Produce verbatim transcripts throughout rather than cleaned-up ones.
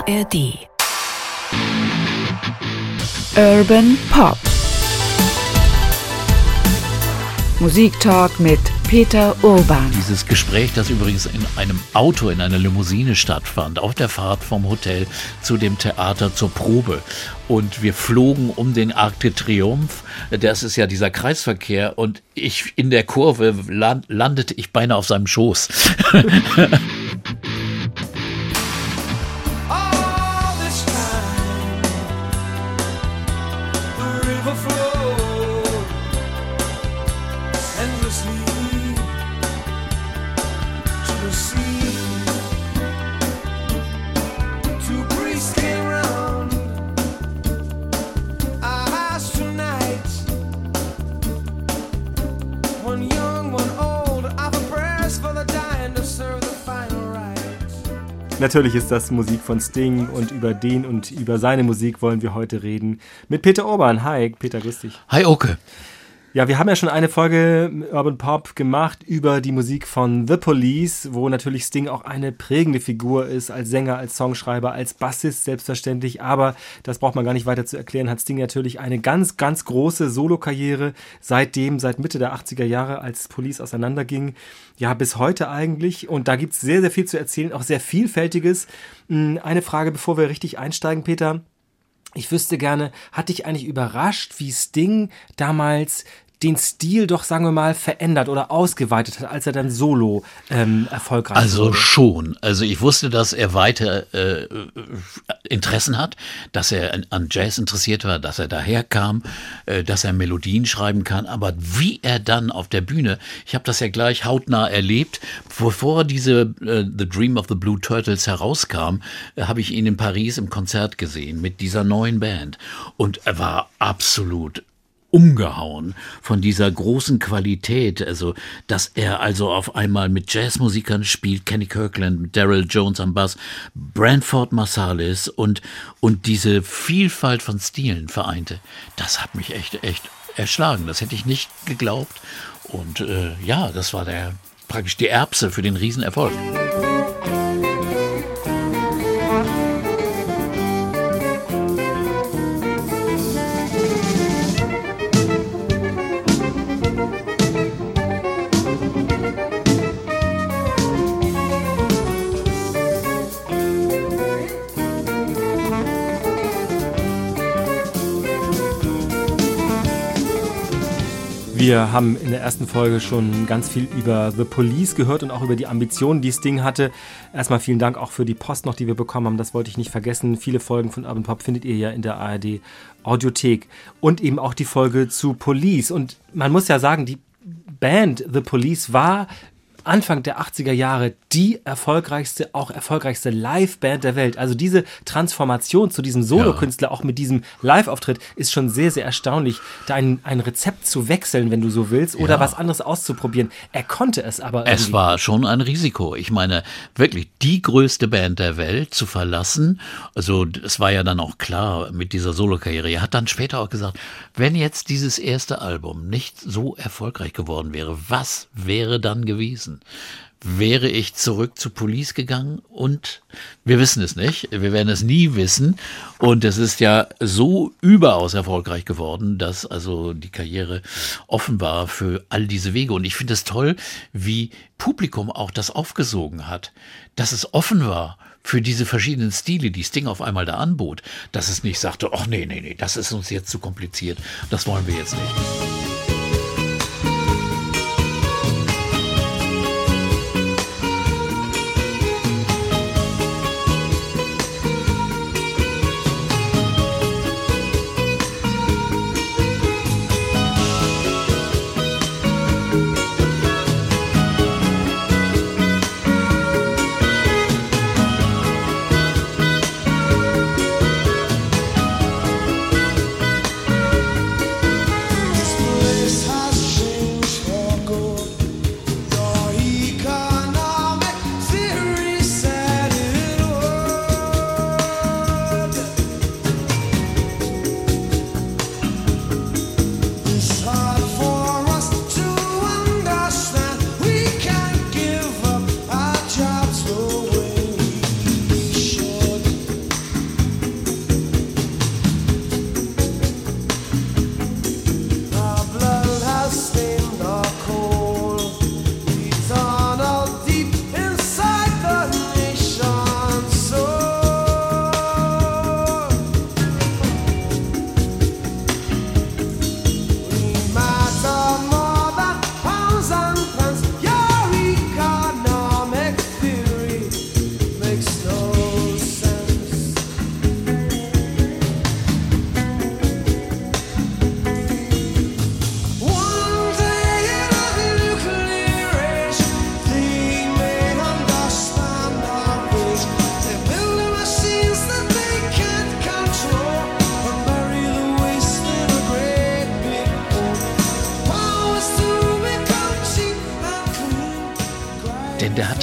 R D. Urban Pop. Musiktalk mit Peter Urban. Dieses Gespräch, das übrigens in einem Auto, in einer Limousine stattfand, auf der Fahrt vom Hotel zu dem Theater zur Probe. Und wir flogen um den Arc de Triomphe, das ist ja dieser Kreisverkehr, und ich in der Kurve land, landete ich beinahe auf seinem Schoß. Natürlich ist das Musik von Sting und über den und über seine Musik wollen wir heute reden mit Peter Urban. Hi, Peter, grüß dich. Hi, Oke. Ja, wir haben ja schon eine Folge Urban Pop gemacht über die Musik von The Police, wo natürlich Sting auch eine prägende Figur ist, als Sänger, als Songschreiber, als Bassist selbstverständlich. Aber das braucht man gar nicht weiter zu erklären, hat Sting natürlich eine ganz, ganz große Solokarriere seitdem, seit Mitte der achtziger Jahre, als Police auseinanderging. Ja, bis heute eigentlich. Und da gibt's sehr, sehr viel zu erzählen, auch sehr Vielfältiges. Eine Frage, bevor wir richtig einsteigen, Peter. Ich wüsste gerne, hat dich eigentlich überrascht, wie Sting damals den Stil doch, sagen wir mal, verändert oder ausgeweitet hat, als er dann solo ähm, erfolgreich wurde? Also schon. Also ich wusste, dass er weiter äh, Interessen hat, dass er an, an Jazz interessiert war, dass er daherkam, äh, dass er Melodien schreiben kann. Aber wie er dann auf der Bühne, ich habe das ja gleich hautnah erlebt, bevor diese äh, The Dream of the Blue Turtles herauskam, äh, habe ich ihn in Paris im Konzert gesehen mit dieser neuen Band. Und er war absolut umgehauen von dieser großen Qualität, also dass er also auf einmal mit Jazzmusikern spielt, Kenny Kirkland, mit Daryl Jones am Bass, Branford Marsalis und und diese Vielfalt von Stilen vereinte. Das hat mich echt echt erschlagen. Das hätte ich nicht geglaubt. Und äh, ja, das war der praktisch die Erbse für den Riesenerfolg. Wir haben in der ersten Folge schon ganz viel über The Police gehört und auch über die Ambitionen, die Sting hatte. Erstmal vielen Dank auch für die Post noch, die wir bekommen haben. Das wollte ich nicht vergessen. Viele Folgen von Urban Pop findet ihr ja in der A R D Audiothek. Und eben auch die Folge zu Police. Und man muss ja sagen, die Band The Police war Anfang der achtziger Jahre die erfolgreichste, auch erfolgreichste Live-Band der Welt. Also diese Transformation zu diesem Solokünstler, ja, auch mit diesem Live-Auftritt, ist schon sehr, sehr erstaunlich, da ein, ein Rezept zu wechseln, wenn du so willst, oder ja, was anderes auszuprobieren. Er konnte es aber irgendwie. Es war schon ein Risiko. Ich meine, wirklich die größte Band der Welt zu verlassen, also es war ja dann auch klar mit dieser Solokarriere. Er hat dann später auch gesagt, wenn jetzt dieses erste Album nicht so erfolgreich geworden wäre, was wäre dann gewesen? Wäre ich zurück zu Police gegangen? Und wir wissen es nicht. Wir werden es nie wissen. Und es ist ja so überaus erfolgreich geworden, dass also die Karriere offen war für all diese Wege. Und ich finde es toll, wie Publikum auch das aufgesogen hat, dass es offen war für diese verschiedenen Stile, die Sting auf einmal da anbot. Dass es nicht sagte, ach nee, nee, nee, das ist uns jetzt zu kompliziert. Das wollen wir jetzt nicht.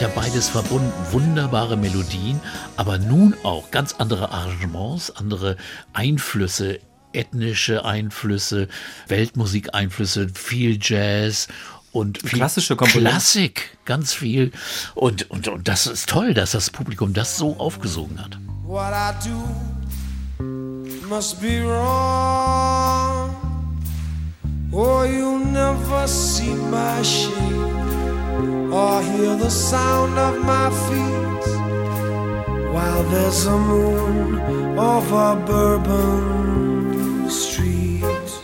ja beides verbunden. Wunderbare Melodien, aber nun auch ganz andere Arrangements, andere Einflüsse, ethnische Einflüsse, Weltmusikeinflüsse, viel Jazz und viel klassische Komponenten. Klassik, ganz viel. Und, und, und das ist toll, dass das Publikum das so aufgesogen hat. What I do must be wrong. Oh, you'll never see my shame or hear the sound of my feet while there's a moon over Bourbon Street.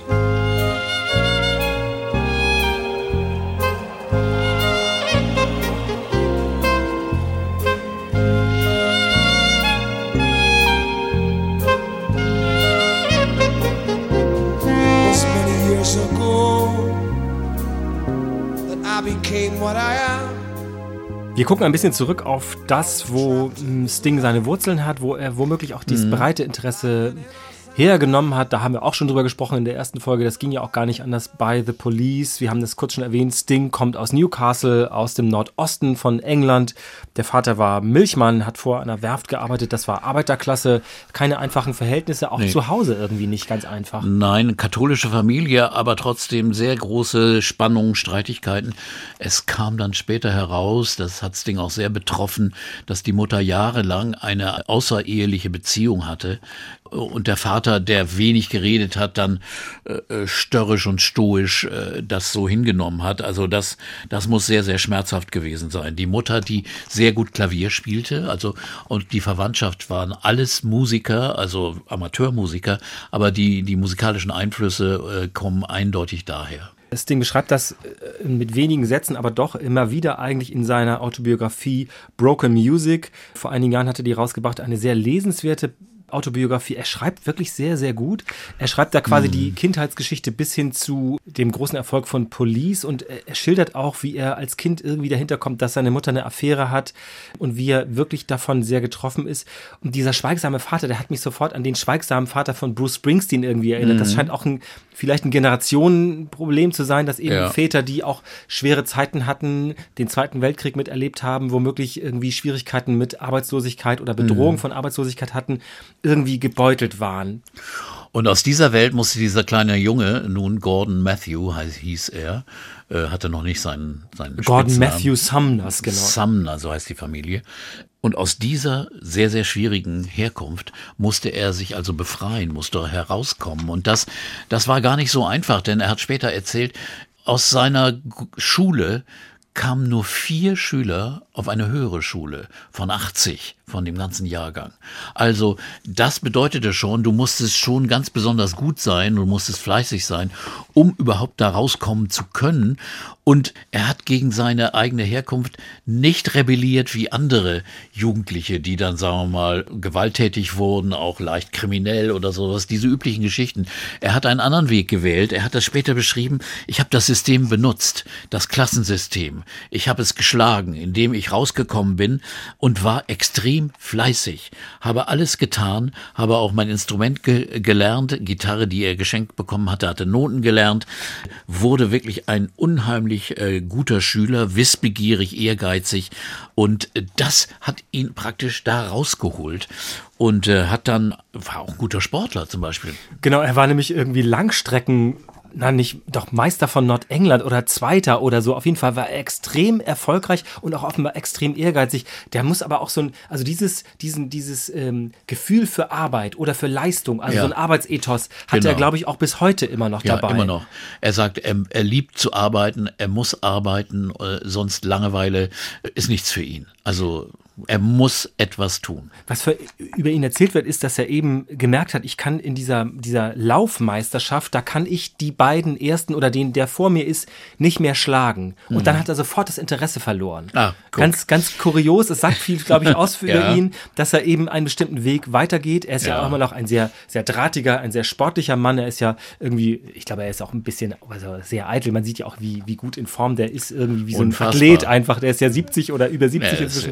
Wir gucken ein bisschen zurück auf das, wo Sting seine Wurzeln hat, wo er womöglich auch dieses breite Interesse hergenommen hat. Da haben wir auch schon drüber gesprochen in der ersten Folge. Das ging ja auch gar nicht anders bei The Police. Wir haben das kurz schon erwähnt. Sting kommt aus Newcastle, aus dem Nordosten von England. Der Vater war Milchmann, hat vor einer Werft gearbeitet. Das war Arbeiterklasse. Keine einfachen Verhältnisse, auch nee. Zu Hause irgendwie nicht ganz einfach. Nein, katholische Familie, aber trotzdem sehr große Spannungen, Streitigkeiten. Es kam dann später heraus, das hat Sting auch sehr betroffen, dass die Mutter jahrelang eine außereheliche Beziehung hatte. Und der Vater, der wenig geredet hat, dann äh, störrisch und stoisch äh, das so hingenommen hat. Also das, das muss sehr, sehr schmerzhaft gewesen sein. Die Mutter, die sehr gut Klavier spielte, also und die Verwandtschaft waren alles Musiker, also Amateurmusiker, aber die, die musikalischen Einflüsse äh, kommen eindeutig daher. Sting beschreibt das mit wenigen Sätzen, aber doch immer wieder eigentlich in seiner Autobiografie Broken Music. Vor einigen Jahren hatte die rausgebracht, eine sehr lesenswerte Autobiografie. Er schreibt wirklich sehr, sehr gut. Er schreibt da quasi mm. die Kindheitsgeschichte bis hin zu dem großen Erfolg von Police und er schildert auch, wie er als Kind irgendwie dahinter kommt, dass seine Mutter eine Affäre hat und wie er wirklich davon sehr getroffen ist. Und dieser schweigsame Vater, der hat mich sofort an den schweigsamen Vater von Bruce Springsteen irgendwie erinnert. Mm. Das scheint auch ein, vielleicht ein Generationenproblem zu sein, dass eben ja. Väter, die auch schwere Zeiten hatten, den Zweiten Weltkrieg miterlebt haben, womöglich irgendwie Schwierigkeiten mit Arbeitslosigkeit oder Bedrohung mm. von Arbeitslosigkeit hatten, irgendwie gebeutelt waren. Und aus dieser Welt musste dieser kleine Junge, nun Gordon Matthew hieß er, äh, hatte noch nicht seinen, seinen Gordon Matthew Sumners, genau. Sumner, so heißt die Familie. Und aus dieser sehr, sehr schwierigen Herkunft musste er sich also befreien, musste herauskommen. Und das, das war gar nicht so einfach, denn er hat später erzählt, aus seiner Schule kamen nur vier Schüler auf eine höhere Schule von achtzig von dem ganzen Jahrgang. Also das bedeutete schon, du musstest schon ganz besonders gut sein, du musstest fleißig sein, um überhaupt da rauskommen zu können. Und er hat gegen seine eigene Herkunft nicht rebelliert wie andere Jugendliche, die dann, sagen wir mal, gewalttätig wurden, auch leicht kriminell oder sowas, diese üblichen Geschichten. Er hat einen anderen Weg gewählt. Er hat das später beschrieben, ich habe das System benutzt, das Klassensystem. Ich habe es geschlagen, indem ich rausgekommen bin und war extrem fleißig, habe alles getan, habe auch mein Instrument ge- gelernt, Gitarre, die er geschenkt bekommen hatte, hatte Noten gelernt, wurde wirklich ein unheimlich äh, guter Schüler, wissbegierig, ehrgeizig und äh, das hat ihn praktisch da rausgeholt. Und äh, hat dann, war auch ein guter Sportler zum Beispiel. Genau, er war nämlich irgendwie Langstrecken, na nicht, doch Meister von Nordengland oder Zweiter oder so. Auf jeden Fall war er extrem erfolgreich und auch offenbar extrem ehrgeizig. Der muss aber auch so ein, also dieses, diesen, dieses ähm, Gefühl für Arbeit oder für Leistung, also ja. so ein Arbeitsethos, hat genau. er, glaube ich, auch bis heute immer noch ja, dabei. Ja, immer noch. Er sagt, er, er liebt zu arbeiten, er muss arbeiten, äh, sonst Langeweile ist nichts für ihn. Also er muss etwas tun. Was für, über ihn erzählt wird, ist, dass er eben gemerkt hat, ich kann in dieser, dieser Laufmeisterschaft, da kann ich die beiden Ersten oder den, der vor mir ist, nicht mehr schlagen. Und mhm. dann hat er sofort das Interesse verloren. Ah, ganz, ganz kurios. Es sagt viel, glaube ich, aus für ja. ihn, dass er eben einen bestimmten Weg weitergeht. Er ist ja, ja auch immer noch ein sehr, sehr drahtiger, ein sehr sportlicher Mann. Er ist ja irgendwie, ich glaube, er ist auch ein bisschen also sehr eitel. Man sieht ja auch, wie, wie gut in Form der ist, irgendwie wie so ein Unfassbar. Athlet einfach. Der ist ja siebzig oder über siebzig er inzwischen. Er wird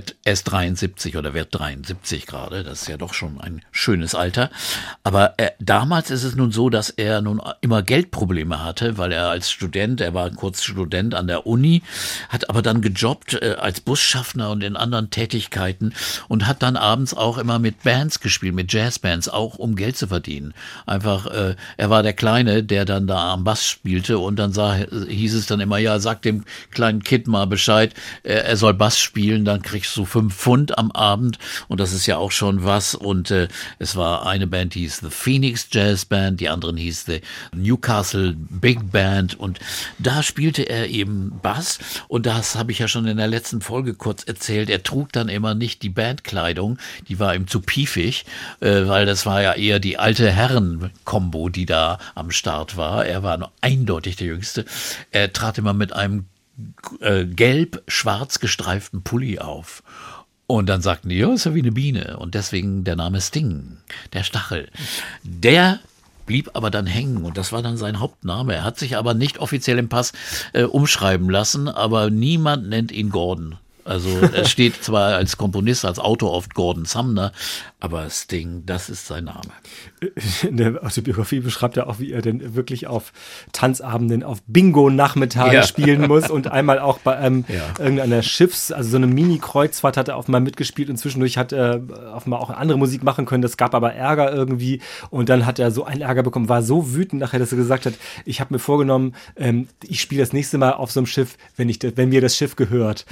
wird erst dreiundsiebzig oder wird dreiundsiebzig gerade. Das ist ja doch schon ein schönes Alter. Aber äh, damals ist es nun so, dass er nun immer Geldprobleme hatte, weil er als Student, er war kurz Student an der Uni, hat aber dann gejobbt äh, als Busschaffner und in anderen Tätigkeiten und hat dann abends auch immer mit Bands gespielt, mit Jazzbands, auch um Geld zu verdienen. Einfach, äh, er war der Kleine, der dann da am Bass spielte und dann sah, hieß es dann immer, ja, sag dem kleinen Kid mal Bescheid, äh, er soll Bass spielen, dann kriegst du fünf Pfund am Abend und das ist ja auch schon was. Und äh, es war eine Band, die hieß The Phoenix Jazz Band, die anderen hieß The Newcastle Big Band und da spielte er eben Bass und das habe ich ja schon in der letzten Folge kurz erzählt. Er trug dann immer nicht die Bandkleidung, die war ihm zu piefig, äh, weil das war ja eher die alte Herren-Kombo, die da am Start war. Er war noch eindeutig der Jüngste. Er trat immer mit einem äh, gelb-schwarz gestreiften Pulli auf. Und dann sagten die, ja, ist ja wie eine Biene. Und deswegen der Name Sting, der Stachel. Der blieb aber dann hängen und das war dann sein Hauptname. Er hat sich aber nicht offiziell im Pass äh, umschreiben lassen, aber niemand nennt ihn Gordon. Also er steht zwar als Komponist, als Autor oft Gordon Sumner, aber Sting, das ist sein Name. In der Autobiografie beschreibt er auch, wie er denn wirklich auf Tanzabenden, auf Bingo-Nachmittage ja. spielen muss und einmal auch bei ähm, ja. irgendeiner Schiffs-, also so eine Mini-Kreuzfahrt hat er auch mal mitgespielt und zwischendurch hat er auch mal auch andere Musik machen können, das gab aber Ärger irgendwie und dann hat er so einen Ärger bekommen, war so wütend nachher, dass er gesagt hat, ich habe mir vorgenommen, ähm, ich spiele das nächste Mal auf so einem Schiff, wenn, ich, wenn mir das Schiff gehört.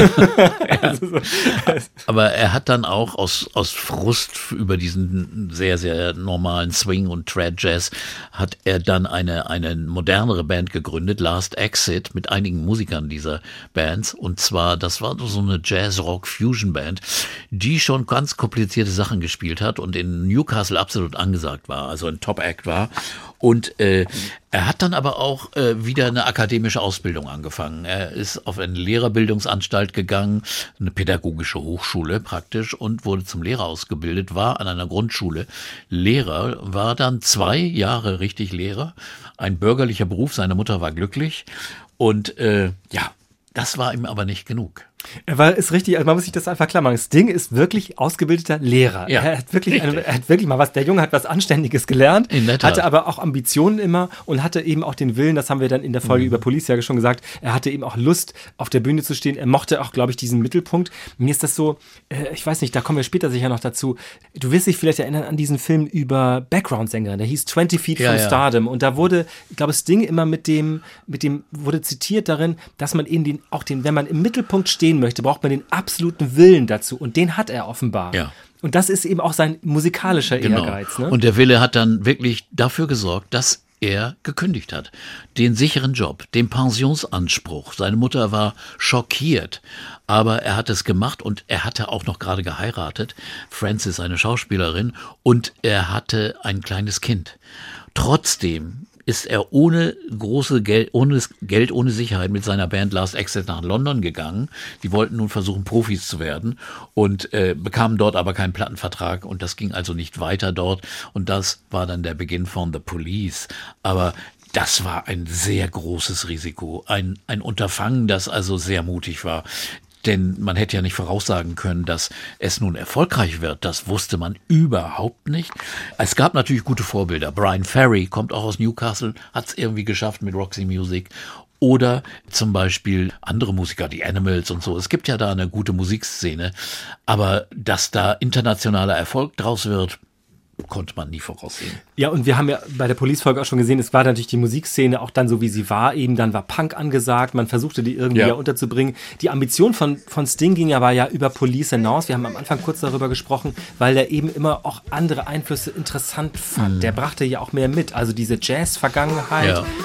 Also so. Aber er hat dann auch aus, aus Frust über diesen sehr, sehr normalen Swing und Trad Jazz hat er dann eine, eine modernere Band gegründet, Last Exit, mit einigen Musikern dieser Bands. Und zwar, das war so eine Jazz-Rock-Fusion-Band, die schon ganz komplizierte Sachen gespielt hat und in Newcastle absolut angesagt war, also ein Top-Act war. Und äh, er hat dann aber auch äh, wieder eine akademische Ausbildung angefangen. Er ist auf eine Lehrerbildungsanstalt gegangen, eine pädagogische Hochschule praktisch und wurde zum Lehrer ausgebildet, war an einer Grundschule Lehrer, war dann zwei Jahre richtig Lehrer, ein bürgerlicher Beruf, seine Mutter war glücklich und äh, ja, das war ihm aber nicht genug. Er war, ist richtig, also man muss sich das einfach klar machen. Sting ist wirklich ausgebildeter Lehrer. Ja, er hat wirklich, eine, er hat wirklich mal was, der Junge hat was Anständiges gelernt, hatte aber auch Ambitionen immer und hatte eben auch den Willen, das haben wir dann in der Folge mhm. über Police ja schon gesagt, er hatte eben auch Lust, auf der Bühne zu stehen. Er mochte auch, glaube ich, diesen Mittelpunkt. Mir ist das so, äh, ich weiß nicht, da kommen wir später sicher noch dazu. Du wirst dich vielleicht erinnern an diesen Film über Background-Sängerin, der hieß twenty Feet ja, from ja. Stardom und da wurde, ich glaube, Sting immer mit dem, mit dem, wurde zitiert darin, dass man eben den, auch den, wenn man im Mittelpunkt stehen möchte, braucht man den absoluten Willen dazu. Und den hat er offenbar. Ja. Und das ist eben auch sein musikalischer genau. Ehrgeiz. Ne? Und der Wille hat dann wirklich dafür gesorgt, dass er gekündigt hat. Den sicheren Job, den Pensionsanspruch. Seine Mutter war schockiert. Aber er hat es gemacht und er hatte auch noch gerade geheiratet. Frances, eine Schauspielerin. Und er hatte ein kleines Kind. Trotzdem ist er ohne große Geld, ohne Geld, ohne Sicherheit mit seiner Band Last Exit nach London gegangen. Die wollten nun versuchen, Profis zu werden und äh, bekamen dort aber keinen Plattenvertrag und das ging also nicht weiter dort und das war dann der Beginn von The Police. Aber das war ein sehr großes Risiko, ein, ein Unterfangen, das also sehr mutig war. Denn man hätte ja nicht voraussagen können, dass es nun erfolgreich wird. Das wusste man überhaupt nicht. Es gab natürlich gute Vorbilder. Brian Ferry kommt auch aus Newcastle, hat es irgendwie geschafft mit Roxy Music. Oder zum Beispiel andere Musiker, die Animals und so. Es gibt ja da eine gute Musikszene. Aber dass da internationaler Erfolg draus wird, konnte man nie voraussehen. Ja, und wir haben ja bei der Police-Folge auch schon gesehen, es war natürlich die Musikszene auch dann so, wie sie war. Eben dann war Punk angesagt, man versuchte die irgendwie ja. ja unterzubringen. Die Ambition von, von Sting ging aber ja über Police hinaus. Wir haben am Anfang kurz darüber gesprochen, weil er eben immer auch andere Einflüsse interessant fand. Mhm. Der brachte ja auch mehr mit, also diese Jazz-Vergangenheit. Ja.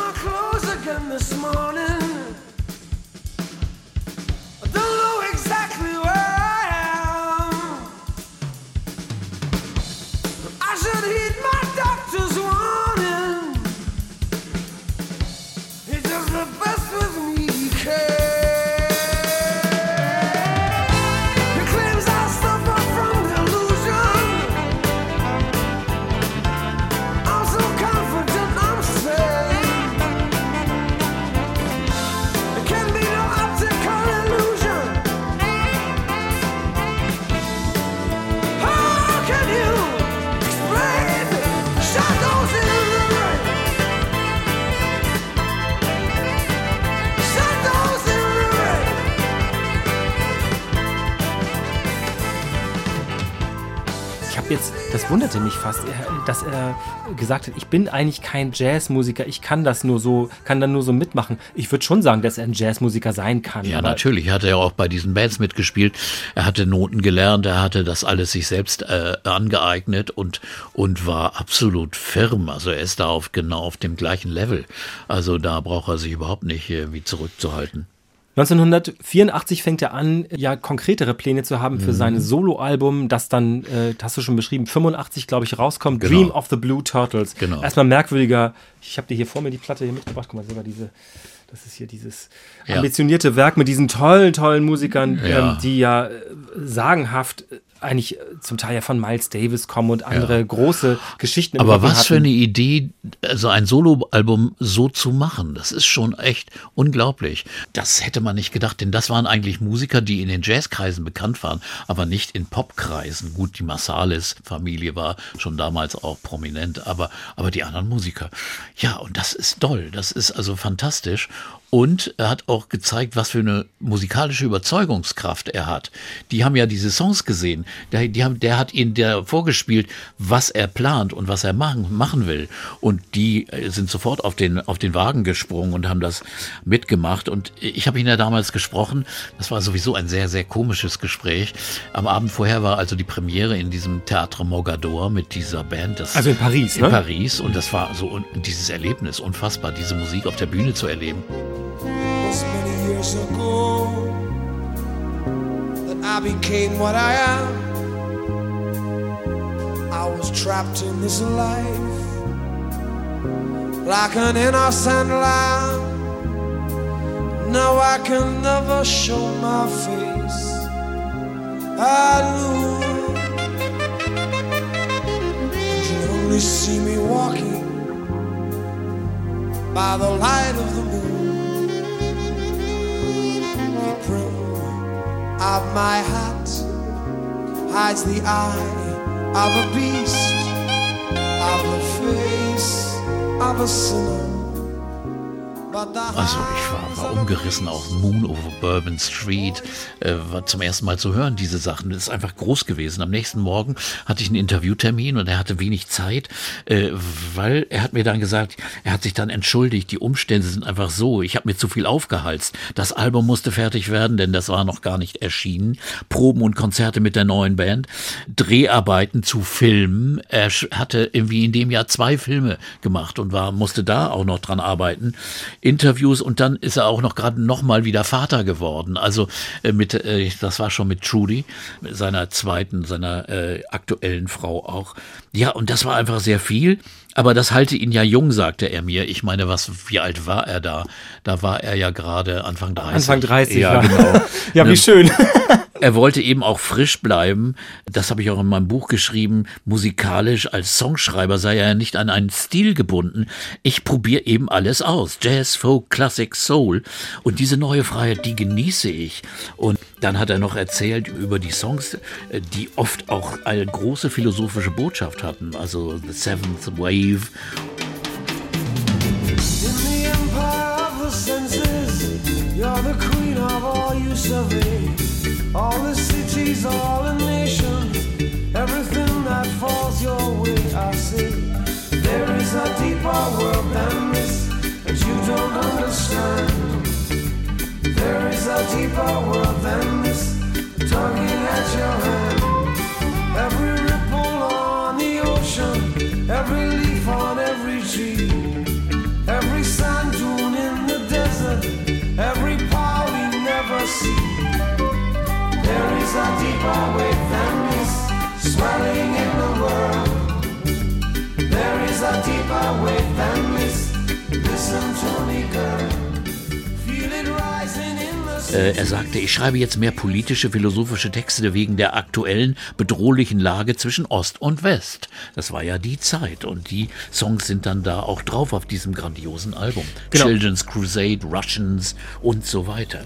Ich habe jetzt, das wunderte mich fast, dass er gesagt hat, ich bin eigentlich kein Jazzmusiker, ich kann das nur so, kann dann nur so mitmachen. Ich würde schon sagen, dass er ein Jazzmusiker sein kann. Ja, natürlich, er hatte ja auch bei diesen Bands mitgespielt. Er hatte Noten gelernt, er hatte das alles sich selbst äh, angeeignet und, und war absolut firm. Also er ist da auf, genau auf dem gleichen Level. Also da braucht er sich überhaupt nicht irgendwie zurückzuhalten. neunzehnhundertvierundachtzig fängt er an, ja konkretere Pläne zu haben für mhm. sein Soloalbum, das dann, äh, hast du schon beschrieben, fünfundachtzig, glaube ich, rauskommt. Genau. Dream of the Blue Turtles. Genau. Erstmal merkwürdiger, ich habe dir hier vor mir die Platte hier mitgebracht, guck mal, sogar diese, das ist hier dieses ja. ambitionierte Werk mit diesen tollen, tollen Musikern, ja. Ähm, die ja äh, sagenhaft äh, eigentlich zum Teil ja von Miles Davis kommen und andere ja. große Geschichten im Aber was hatten. für eine Idee, also ein Soloalbum so zu machen, das ist schon echt unglaublich. Das hätte man nicht gedacht, denn das waren eigentlich Musiker, die in den Jazzkreisen bekannt waren, aber nicht in Popkreisen. Gut, die Marsalis-Familie war schon damals auch prominent, aber, aber die anderen Musiker. Ja, und das ist toll, das ist also fantastisch. Und er hat auch gezeigt, was für eine musikalische Überzeugungskraft er hat. Die haben ja diese Songs gesehen. Der, die haben, der hat ihnen der vorgespielt, was er plant und was er machen, machen will. Und die sind sofort auf den, auf den Wagen gesprungen und haben das mitgemacht. Und ich habe ihn ja damals gesprochen. Das war sowieso ein sehr, sehr komisches Gespräch. Am Abend vorher war also die Premiere in diesem Theatre Mogador mit dieser Band. Das also in Paris, in ne? In Paris. Und das war so dieses Erlebnis, unfassbar, diese Musik auf der Bühne zu erleben. Was many years ago that I became what I am. I was trapped in this life like an innocent lamb. Now I can never show my face at noon, and you only see me walking by the light of the moon. Of my hat hides the eye of a beast, of the face of a sinner. Also ich war, war umgerissen auf Moon over Bourbon Street, äh, war zum ersten Mal zu hören, diese Sachen. Das ist einfach groß gewesen. Am nächsten Morgen hatte ich einen Interviewtermin und er hatte wenig Zeit, äh, weil er hat mir dann gesagt, er hat sich dann entschuldigt, die Umstände sind einfach so, ich habe mir zu viel aufgehalst. Das Album musste fertig werden, denn das war noch gar nicht erschienen. Proben und Konzerte mit der neuen Band, Dreharbeiten zu Filmen. Er hatte irgendwie in dem Jahr zwei Filme gemacht und war musste da auch noch dran arbeiten. Interviews und dann ist er auch noch gerade noch mal wieder Vater geworden. Also äh, mit, äh, das war schon mit Trudy, mit seiner zweiten, seiner äh, aktuellen Frau auch. Ja, und das war einfach sehr viel. Aber das halte ihn ja jung, sagte er mir. Ich meine, was, wie alt war er da? Da war er ja gerade Anfang dreißig. Anfang dreißig, ja. Ja, Genau. Ja, wie schön. Er wollte eben auch frisch bleiben. Das habe ich auch in meinem Buch geschrieben. Musikalisch als Songschreiber sei er nicht an einen Stil gebunden. Ich probiere eben alles aus. Jazz, Folk, Classic, Soul. Und diese neue Freiheit, die genieße ich. Und dann hat er noch erzählt über die Songs, die oft auch eine große philosophische Botschaft hatten. Also The Seventh Wave. In the empire of the senses, you're the queen of all you survey. All the cities, all the nations, everything that falls your way, I say. There is a deeper world than this that you don't understand. There is a deeper world than this, tugging at your hand. Every ripple on the ocean, every leaf on every tree, every sand dune in the desert, every power we never see. There is a deeper wave than this, swelling in the world. There is a deeper wave than this, listen to me, girl. Feel it rising in the sea. Äh, er sagte, ich schreibe jetzt mehr politische, philosophische Texte wegen der aktuellen bedrohlichen Lage zwischen Ost und West. Das war ja die Zeit und die Songs sind dann da auch drauf auf diesem grandiosen Album. Genau. Children's Crusade, Russians und so weiter.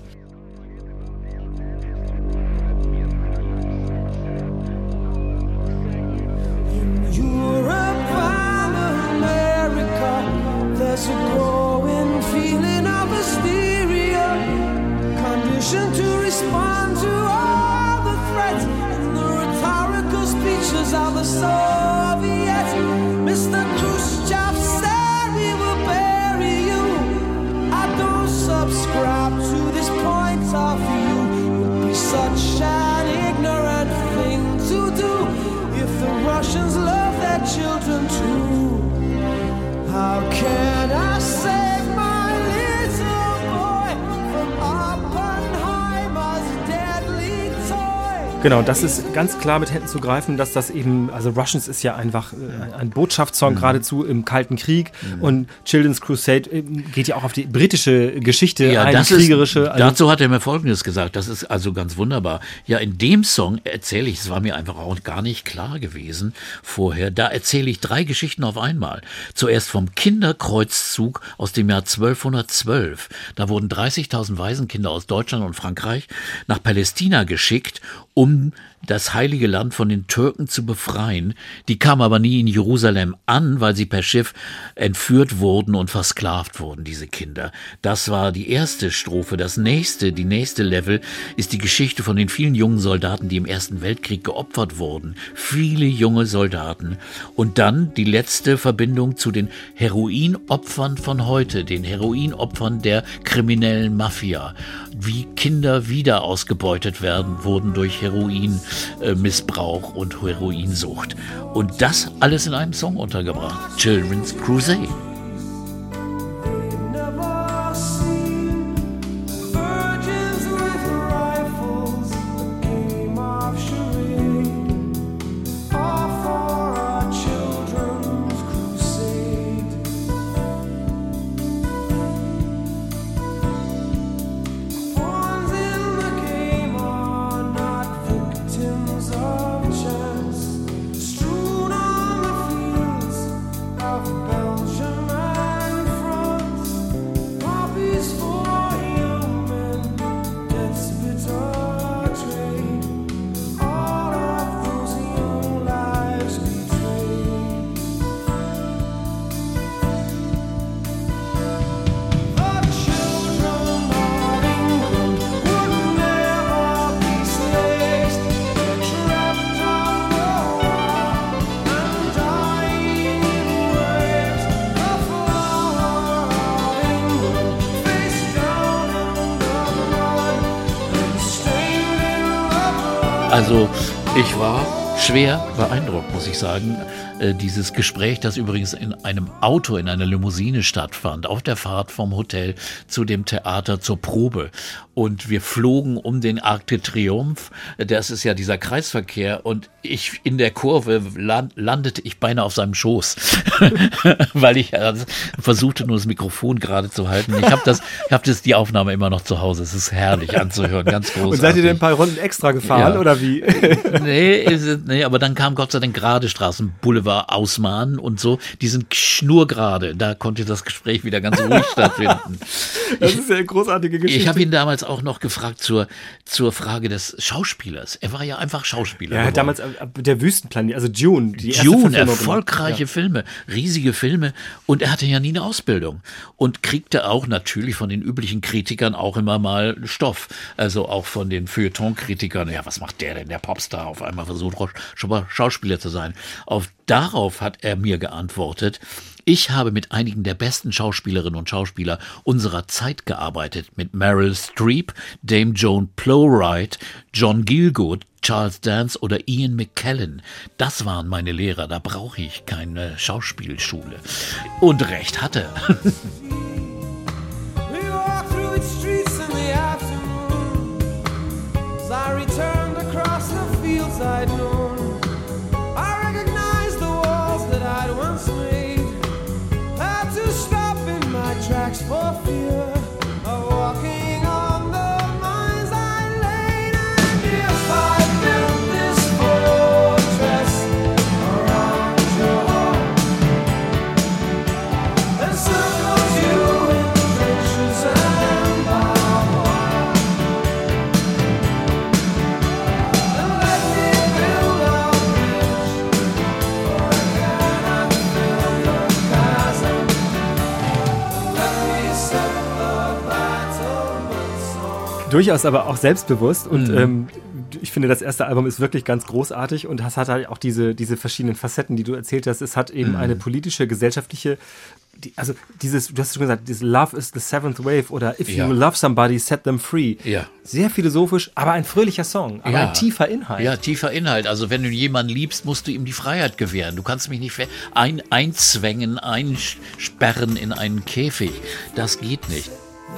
There's a growing feeling of hysteria, conditioned to respond to all the threats and the rhetorical speeches of the Soviets. Mister Khrushchev said we will bury you. I don't subscribe to this point of view. It would be such an ignorant thing to do if the Russians love their children too. How can I save my little boy from Oppenheimer's deadly toy? Genau, das ist ganz klar mit Händen zu greifen, dass das eben, also Russians ist ja einfach äh, ein Botschaftssong mhm. geradezu im Kalten Krieg mhm. und Children's Crusade äh, geht ja auch auf die britische Geschichte ja, ein, das kriegerische. Ist, also dazu hat er mir Folgendes gesagt, das ist also ganz wunderbar. Ja, in dem Song erzähle ich, es war mir einfach auch gar nicht klar gewesen vorher, da erzähle ich drei Geschichten auf einmal. Zuerst vom Kinderkreuzzug aus dem Jahr zwölfhundertzwölf. Da wurden dreißigtausend Waisenkinder aus Deutschland und Frankreich nach Palästina geschickt, um das heilige Land von den Türken zu befreien. Die kamen aber nie in Jerusalem an, weil sie per Schiff entführt wurden und versklavt wurden, diese Kinder. Das war die erste Strophe. Das nächste, die nächste Level ist die Geschichte von den vielen jungen Soldaten, die im Ersten Weltkrieg geopfert wurden. Viele junge Soldaten. Und dann die letzte Verbindung zu den Heroinopfern von heute, den Heroinopfern der kriminellen Mafia. Wie Kinder wieder ausgebeutet werden, wurden durch Heroinmissbrauch und Heroinsucht. Und das alles in einem Song untergebracht. Children's Crusade. Also ich war schwer beeindruckt, muss ich sagen. Äh, dieses Gespräch, das übrigens in einem Auto, in einer Limousine stattfand, auf der Fahrt vom Hotel zu dem Theater zur Probe. Und wir flogen um den Arc de Triomphe. Das ist ja dieser Kreisverkehr. Und ich in der Kurve land, landete ich beinahe auf seinem Schoß, weil ich also versuchte nur das Mikrofon gerade zu halten. Ich habe das, ich habe das die Aufnahme immer noch zu Hause. Es ist herrlich anzuhören, ganz großartig. Und seid ihr denn ein paar Runden extra gefahren ja. oder wie? nee, ist, nee, aber dann kam Gott sei Dank gerade Straßen, Boulevard Ausmaßen und so. Die sind schnurgerade. Da konnte das Gespräch wieder ganz ruhig stattfinden. Das ist ja eine großartige Geschichte. Ich habe ihn damals auch noch gefragt zur, zur Frage des Schauspielers. Er war ja einfach Schauspieler. Ja, damals der Wüstenplanet, also Dune. Die erste Dune, erfolgreiche ja. Filme, riesige Filme. Und er hatte ja nie eine Ausbildung. Und kriegte auch natürlich von den üblichen Kritikern auch immer mal Stoff. Also auch von den Feuilleton-Kritikern. Ja, was macht der denn, der Popstar? Auf einmal versucht schon mal Schauspieler zu sein. Auf darauf hat er mir geantwortet: Ich habe mit einigen der besten Schauspielerinnen und Schauspieler unserer Zeit gearbeitet. Mit Meryl Streep, Dame Joan Plowright, John Gielgud, Charles Dance oder Ian McKellen. Das waren meine Lehrer, da brauche ich keine Schauspielschule. Und recht hat er. For fear of walking on the mines I laid, and if I built this fortress around your heart and circled you in trenches and barbed wire, and let me build a bridge, for I cannot fill the chasm. Durchaus aber auch selbstbewusst und mhm. ähm, ich finde, das erste Album ist wirklich ganz großartig und das hat halt auch diese, diese verschiedenen Facetten, die du erzählt hast. Es hat eben mhm. eine politische, gesellschaftliche, die, also dieses, du hast schon gesagt, dieses Love is the seventh wave oder If ja. you love somebody, set them free. Ja. Sehr philosophisch, aber ein fröhlicher Song, aber ja. ein tiefer Inhalt. Ja, tiefer Inhalt. Also wenn du jemanden liebst, musst du ihm die Freiheit gewähren. Du kannst mich nicht ein, einzwängen, einsperren in einen Käfig. Das geht nicht.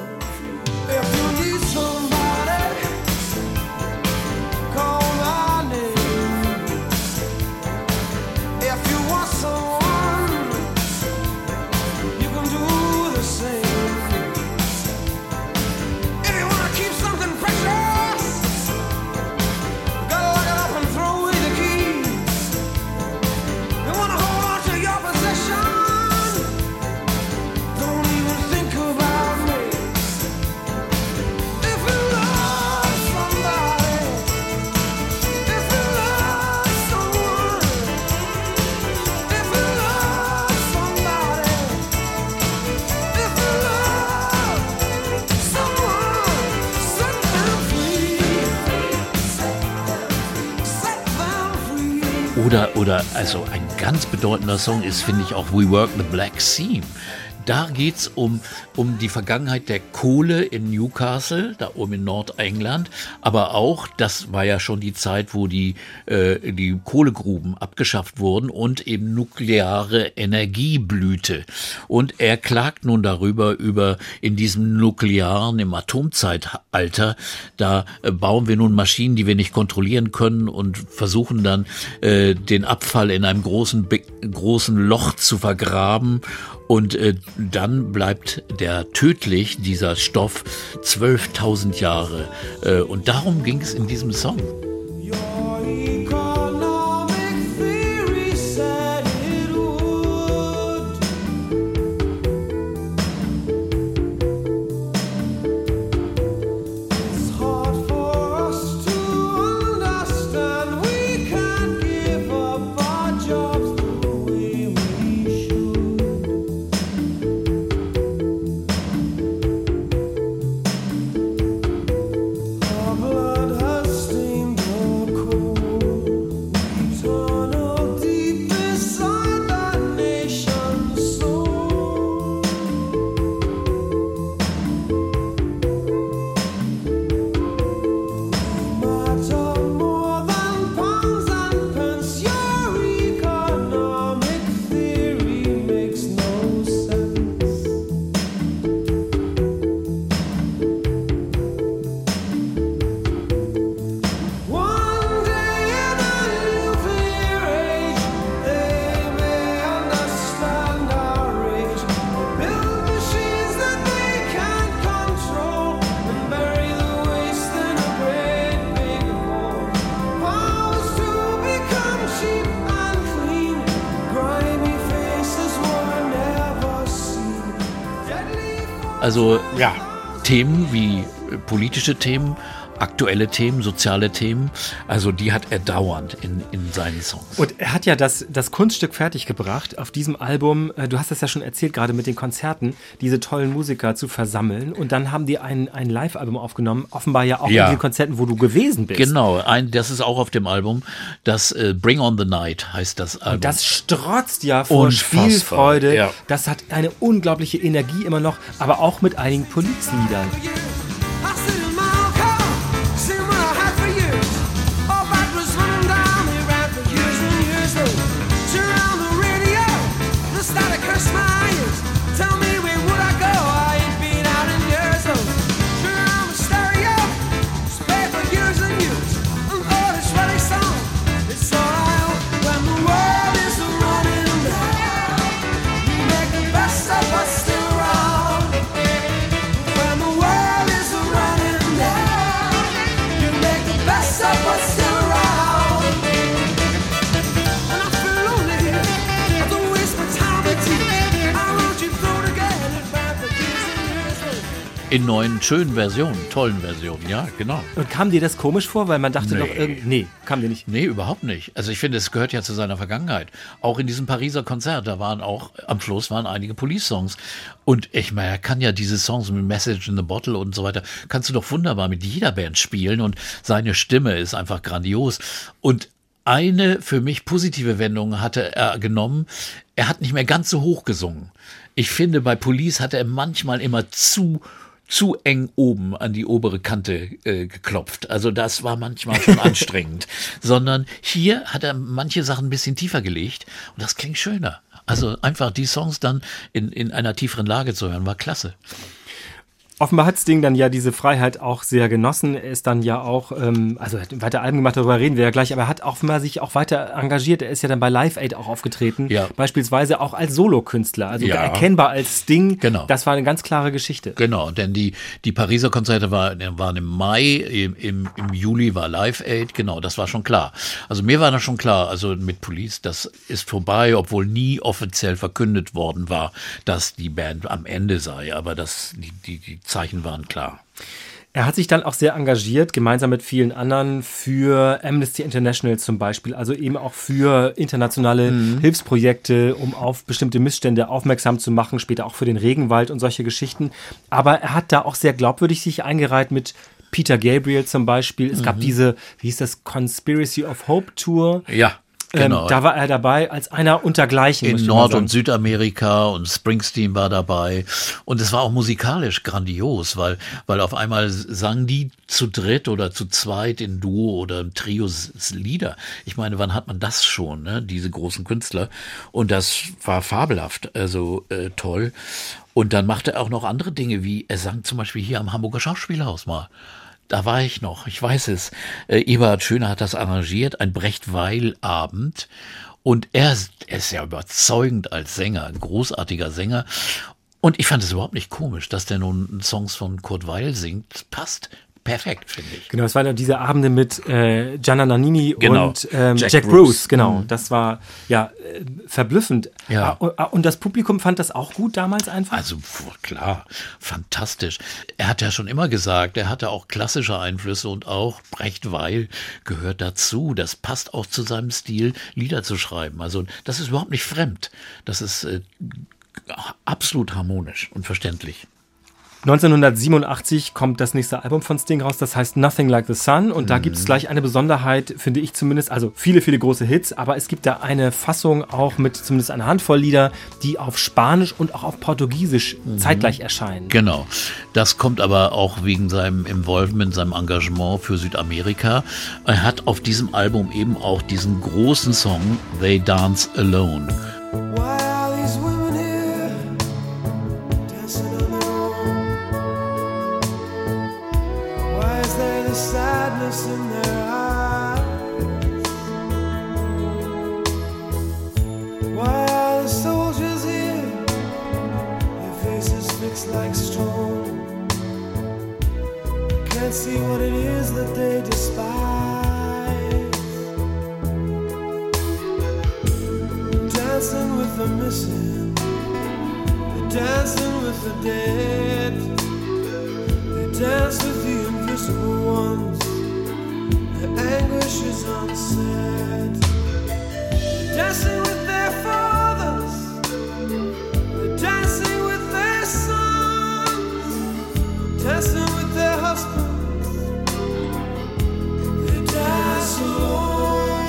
Oder, oder, also ein ganz bedeutender Song ist, finde ich, auch We Work the Black Sea. Da geht es um, um die Vergangenheit der Kohle in Newcastle, da oben in Nordengland, aber auch, das war ja schon die Zeit, wo die, äh, die Kohlegruben abgeschafft wurden und eben nukleare Energie blühte. Und er klagt nun darüber, über in diesem nuklearen, im Atomzeitalter, da äh, bauen wir nun Maschinen, die wir nicht kontrollieren können und versuchen dann äh, den Abfall in einem großen, großen Loch zu vergraben. Und äh, dann bleibt der tödlich, dieser Stoff, zwölftausend Jahre. Äh, und darum ging es in diesem Song. Also ja, Themen wie äh, politische Themen, aktuelle Themen, soziale Themen, also die hat er dauernd in, in seinen Songs. Und er hat ja das, das Kunststück fertiggebracht auf diesem Album, äh, du hast das ja schon erzählt, gerade mit den Konzerten, diese tollen Musiker zu versammeln und dann haben die ein, ein Live-Album aufgenommen, offenbar ja auch ja. in den Konzerten, wo du gewesen bist. Genau, ein, das ist auch auf dem Album, das äh, Bring on the Night heißt das Album. Und das strotzt ja vor Unfassbar. Spielfreude, Ja. das hat eine unglaubliche Energie immer noch, aber auch mit einigen Polizliedern. When the world is In neuen, schönen Versionen, tollen Versionen, ja, genau. Und kam dir das komisch vor, weil man dachte Nee. doch irgendwie, nee, kam dir nicht. Nee, überhaupt nicht. Also ich finde, es gehört ja zu seiner Vergangenheit. Auch in diesem Pariser Konzert, da waren auch, am Schluss waren einige Police-Songs. Und ich meine, er kann ja diese Songs mit Message in the Bottle und so weiter, kannst du doch wunderbar mit jeder Band spielen und seine Stimme ist einfach grandios. Und eine für mich positive Wendung hatte er genommen. Er hat nicht mehr ganz so hoch gesungen. Ich finde, bei Police hat er manchmal immer zu zu eng oben an die obere Kante äh, geklopft. Also das war manchmal schon anstrengend. Sondern hier hat er manche Sachen ein bisschen tiefer gelegt und das klingt schöner. Also einfach die Songs dann in, in einer tieferen Lage zu hören, war klasse. Offenbar hat Sting dann ja diese Freiheit auch sehr genossen. Er ist dann ja auch, ähm, also er hat weiter Alben gemacht, darüber reden wir ja gleich, aber er hat offenbar sich auch weiter engagiert. Er ist ja dann bei Live Aid auch aufgetreten, Ja. beispielsweise auch als Solokünstler, also Ja. erkennbar als Sting. Genau. Das war eine ganz klare Geschichte. Genau, denn die, die Pariser Konzerte war, waren im Mai, im, im, im Juli war Live Aid, genau, das war schon klar. Also mir war das schon klar, also mit Police, das ist vorbei, obwohl nie offiziell verkündet worden war, dass die Band am Ende sei, aber das, die, die, die Zeichen waren klar. Er hat sich dann auch sehr engagiert, gemeinsam mit vielen anderen, für Amnesty International zum Beispiel, also eben auch für internationale Mhm. Hilfsprojekte, um auf bestimmte Missstände aufmerksam zu machen, später auch für den Regenwald und solche Geschichten. Aber er hat da auch sehr glaubwürdig sich eingereiht mit Peter Gabriel zum Beispiel. Es Mhm. gab diese, wie hieß das, Conspiracy of Hope Tour. Ja, genau. Ähm, da war er dabei als einer untergleichen. muss In ich mal Nord- sagen. und Südamerika und Springsteen war dabei. Und es war auch musikalisch grandios, weil, weil auf einmal sangen die zu dritt oder zu zweit in Duo oder im Trio s- Lieder. Ich meine, wann hat man das schon, ne? Diese großen Künstler. Und das war fabelhaft, also äh, toll. Und dann machte er auch noch andere Dinge, wie er sang zum Beispiel hier am Hamburger Schauspielhaus mal. Da war ich noch, ich weiß es. Äh, Eberhard Schöner hat das arrangiert, ein Brecht-Weil-Abend. Und er, ist- er ist ja überzeugend als Sänger, ein großartiger Sänger. Und ich fand es überhaupt nicht komisch, dass der nun Songs von Kurt Weill singt. Passt perfekt, finde ich. Genau, es waren dann diese Abende mit äh, Gianna Nannini Genau. und ähm, Jack, Jack Bruce. Bruce. Genau, das war ja äh, verblüffend. Ja. Ah, ah, Und das Publikum fand das auch gut damals einfach? Also pf, klar, fantastisch. Er hat ja schon immer gesagt, er hatte auch klassische Einflüsse und auch Brecht Weil gehört dazu. Das passt auch zu seinem Stil, Lieder zu schreiben. Also das ist überhaupt nicht fremd. Das ist äh, absolut harmonisch und verständlich. neunzehnhundertsiebenundachtzig kommt das nächste Album von Sting raus, das heißt Nothing Like the Sun. Und da gibt es gleich eine Besonderheit, finde ich zumindest, also viele, viele große Hits, aber es gibt da eine Fassung auch mit zumindest einer Handvoll Lieder, die auf Spanisch und auch auf Portugiesisch zeitgleich erscheinen. Genau. Das kommt aber auch wegen seinem Involvement, seinem Engagement für Südamerika. Er hat auf diesem Album eben auch diesen großen Song They Dance Alone. Why are these women here dancing alone? Why is there this sadness in their eyes? Why are the soldiers here? Their faces fixed like stone. Can't see what it is that they despise. Dancing with the missing, they're dancing with the dead. They dance with the invisible ones, their anguish is unsaid. They're dancing with their fathers, they're dancing with their sons, dancing with their husbands. They dance alone.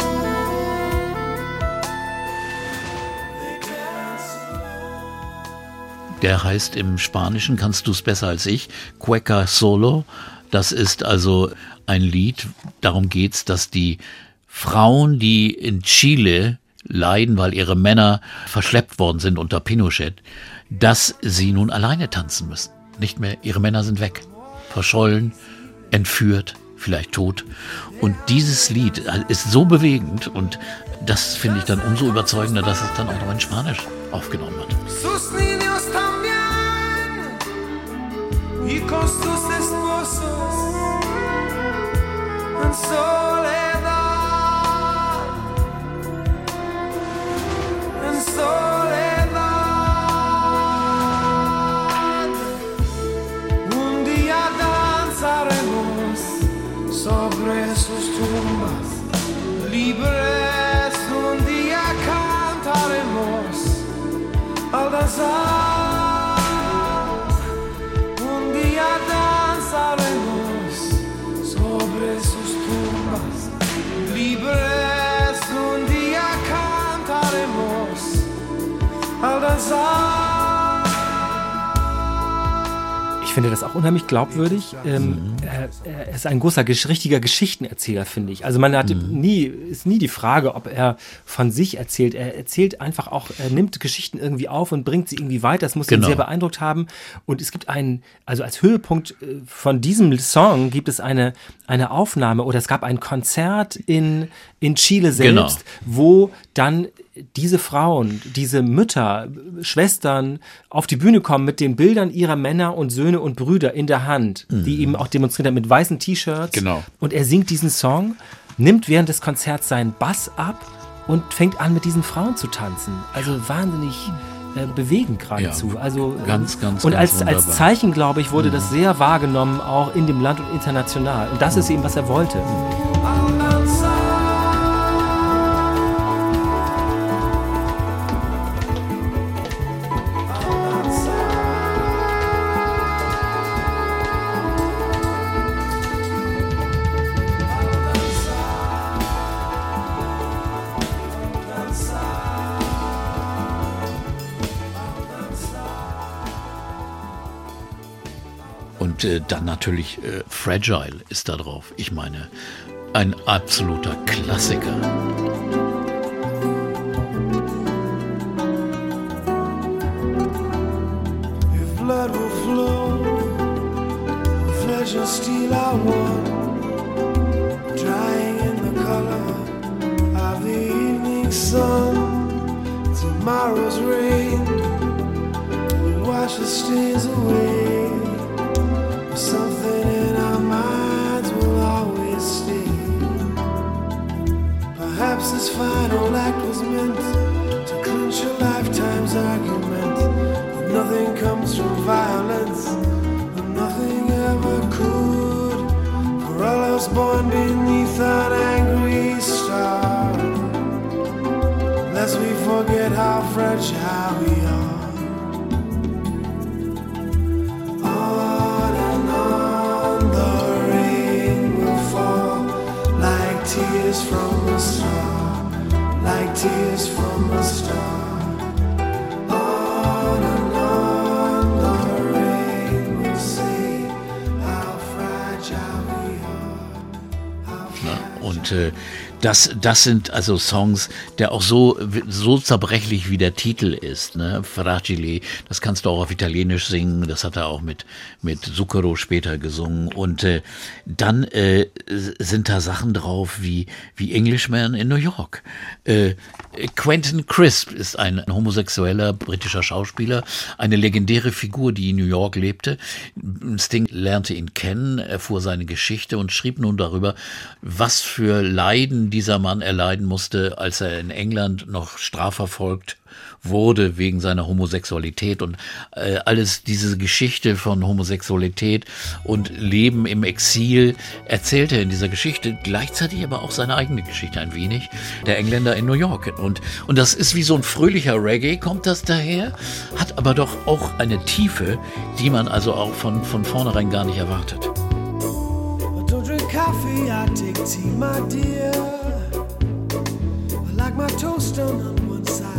Der heißt im Spanischen, kannst du es besser als ich, Cueca Solo. Das ist also ein Lied, darum geht's, dass die Frauen, die in Chile leiden, weil ihre Männer verschleppt worden sind unter Pinochet, dass sie nun alleine tanzen müssen. Nicht mehr, ihre Männer sind weg, verschollen, entführt, vielleicht tot. Und dieses Lied ist so bewegend und das finde ich dann umso überzeugender, dass es dann auch noch in Spanisch aufgenommen hat. Sus niños también y con sus esposos en soledad, en soledad. Un Ich finde das auch unheimlich glaubwürdig. Ähm, mhm. er, er ist ein großer, richtiger Geschichtenerzähler, finde ich. Also man hat mhm. nie, ist nie die Frage, ob er von sich erzählt. Er erzählt einfach auch, er nimmt Geschichten irgendwie auf und bringt sie irgendwie weiter. Das muss genau. ihn sehr beeindruckt haben. Und es gibt einen, also als Höhepunkt von diesem Song gibt es eine, eine Aufnahme oder es gab ein Konzert in, in Chile selbst, genau. wo dann diese Frauen, diese Mütter, Schwestern auf die Bühne kommen mit den Bildern ihrer Männer und Söhne und Brüder in der Hand, mhm. die eben auch demonstriert haben mit weißen T-Shirts. Genau. Und er singt diesen Song, nimmt während des Konzerts seinen Bass ab und fängt an, mit diesen Frauen zu tanzen. Also wahnsinnig äh, bewegend geradezu. Ja, also, ganz, ganz, und ganz als, als Zeichen, glaube ich, wurde mhm. das sehr wahrgenommen, auch in dem Land und international. Und das mhm. ist eben, was er wollte. Und äh, dann natürlich äh, Fragile ist da drauf. Ich meine, ein absoluter Klassiker. If blood will flow, flesh and steel are one, drying in the color of the evening sun. Tomorrow's rain will wash the stains away. Something in our minds will always stay. Perhaps this final act was meant to clinch a lifetime's argument that nothing comes from violence and nothing ever could. For all of us born beneath an angry star, lest we forget how fragile we are. Tears from a star, like tears from a star. On and on the rain will say how fragile we are. Na, und äh, das, das sind also Songs, der auch so, so zerbrechlich wie der Titel ist, ne? Fragile, das kannst du auch auf Italienisch singen, das hat er auch mit, mit Zucchero später gesungen. Und äh, dann äh, sind da Sachen drauf wie, wie Englishman in New York. Äh, Quentin Crisp ist ein homosexueller britischer Schauspieler, eine legendäre Figur, die in New York lebte. Sting lernte ihn kennen, erfuhr seine Geschichte und schrieb nun darüber, was für Leiden dieser Mann erleiden musste, als er in England noch strafverfolgt wurde wegen seiner Homosexualität und äh, alles diese Geschichte von Homosexualität und Leben im Exil erzählt er in dieser Geschichte, gleichzeitig aber auch seine eigene Geschichte ein wenig, der Engländer in New York. Und, und das ist wie so ein fröhlicher Reggae, kommt das daher, hat aber doch auch eine Tiefe, die man also auch von, von vornherein gar nicht erwartet. I don't drink coffee, I take tea, my dear. I like my toast done on one side.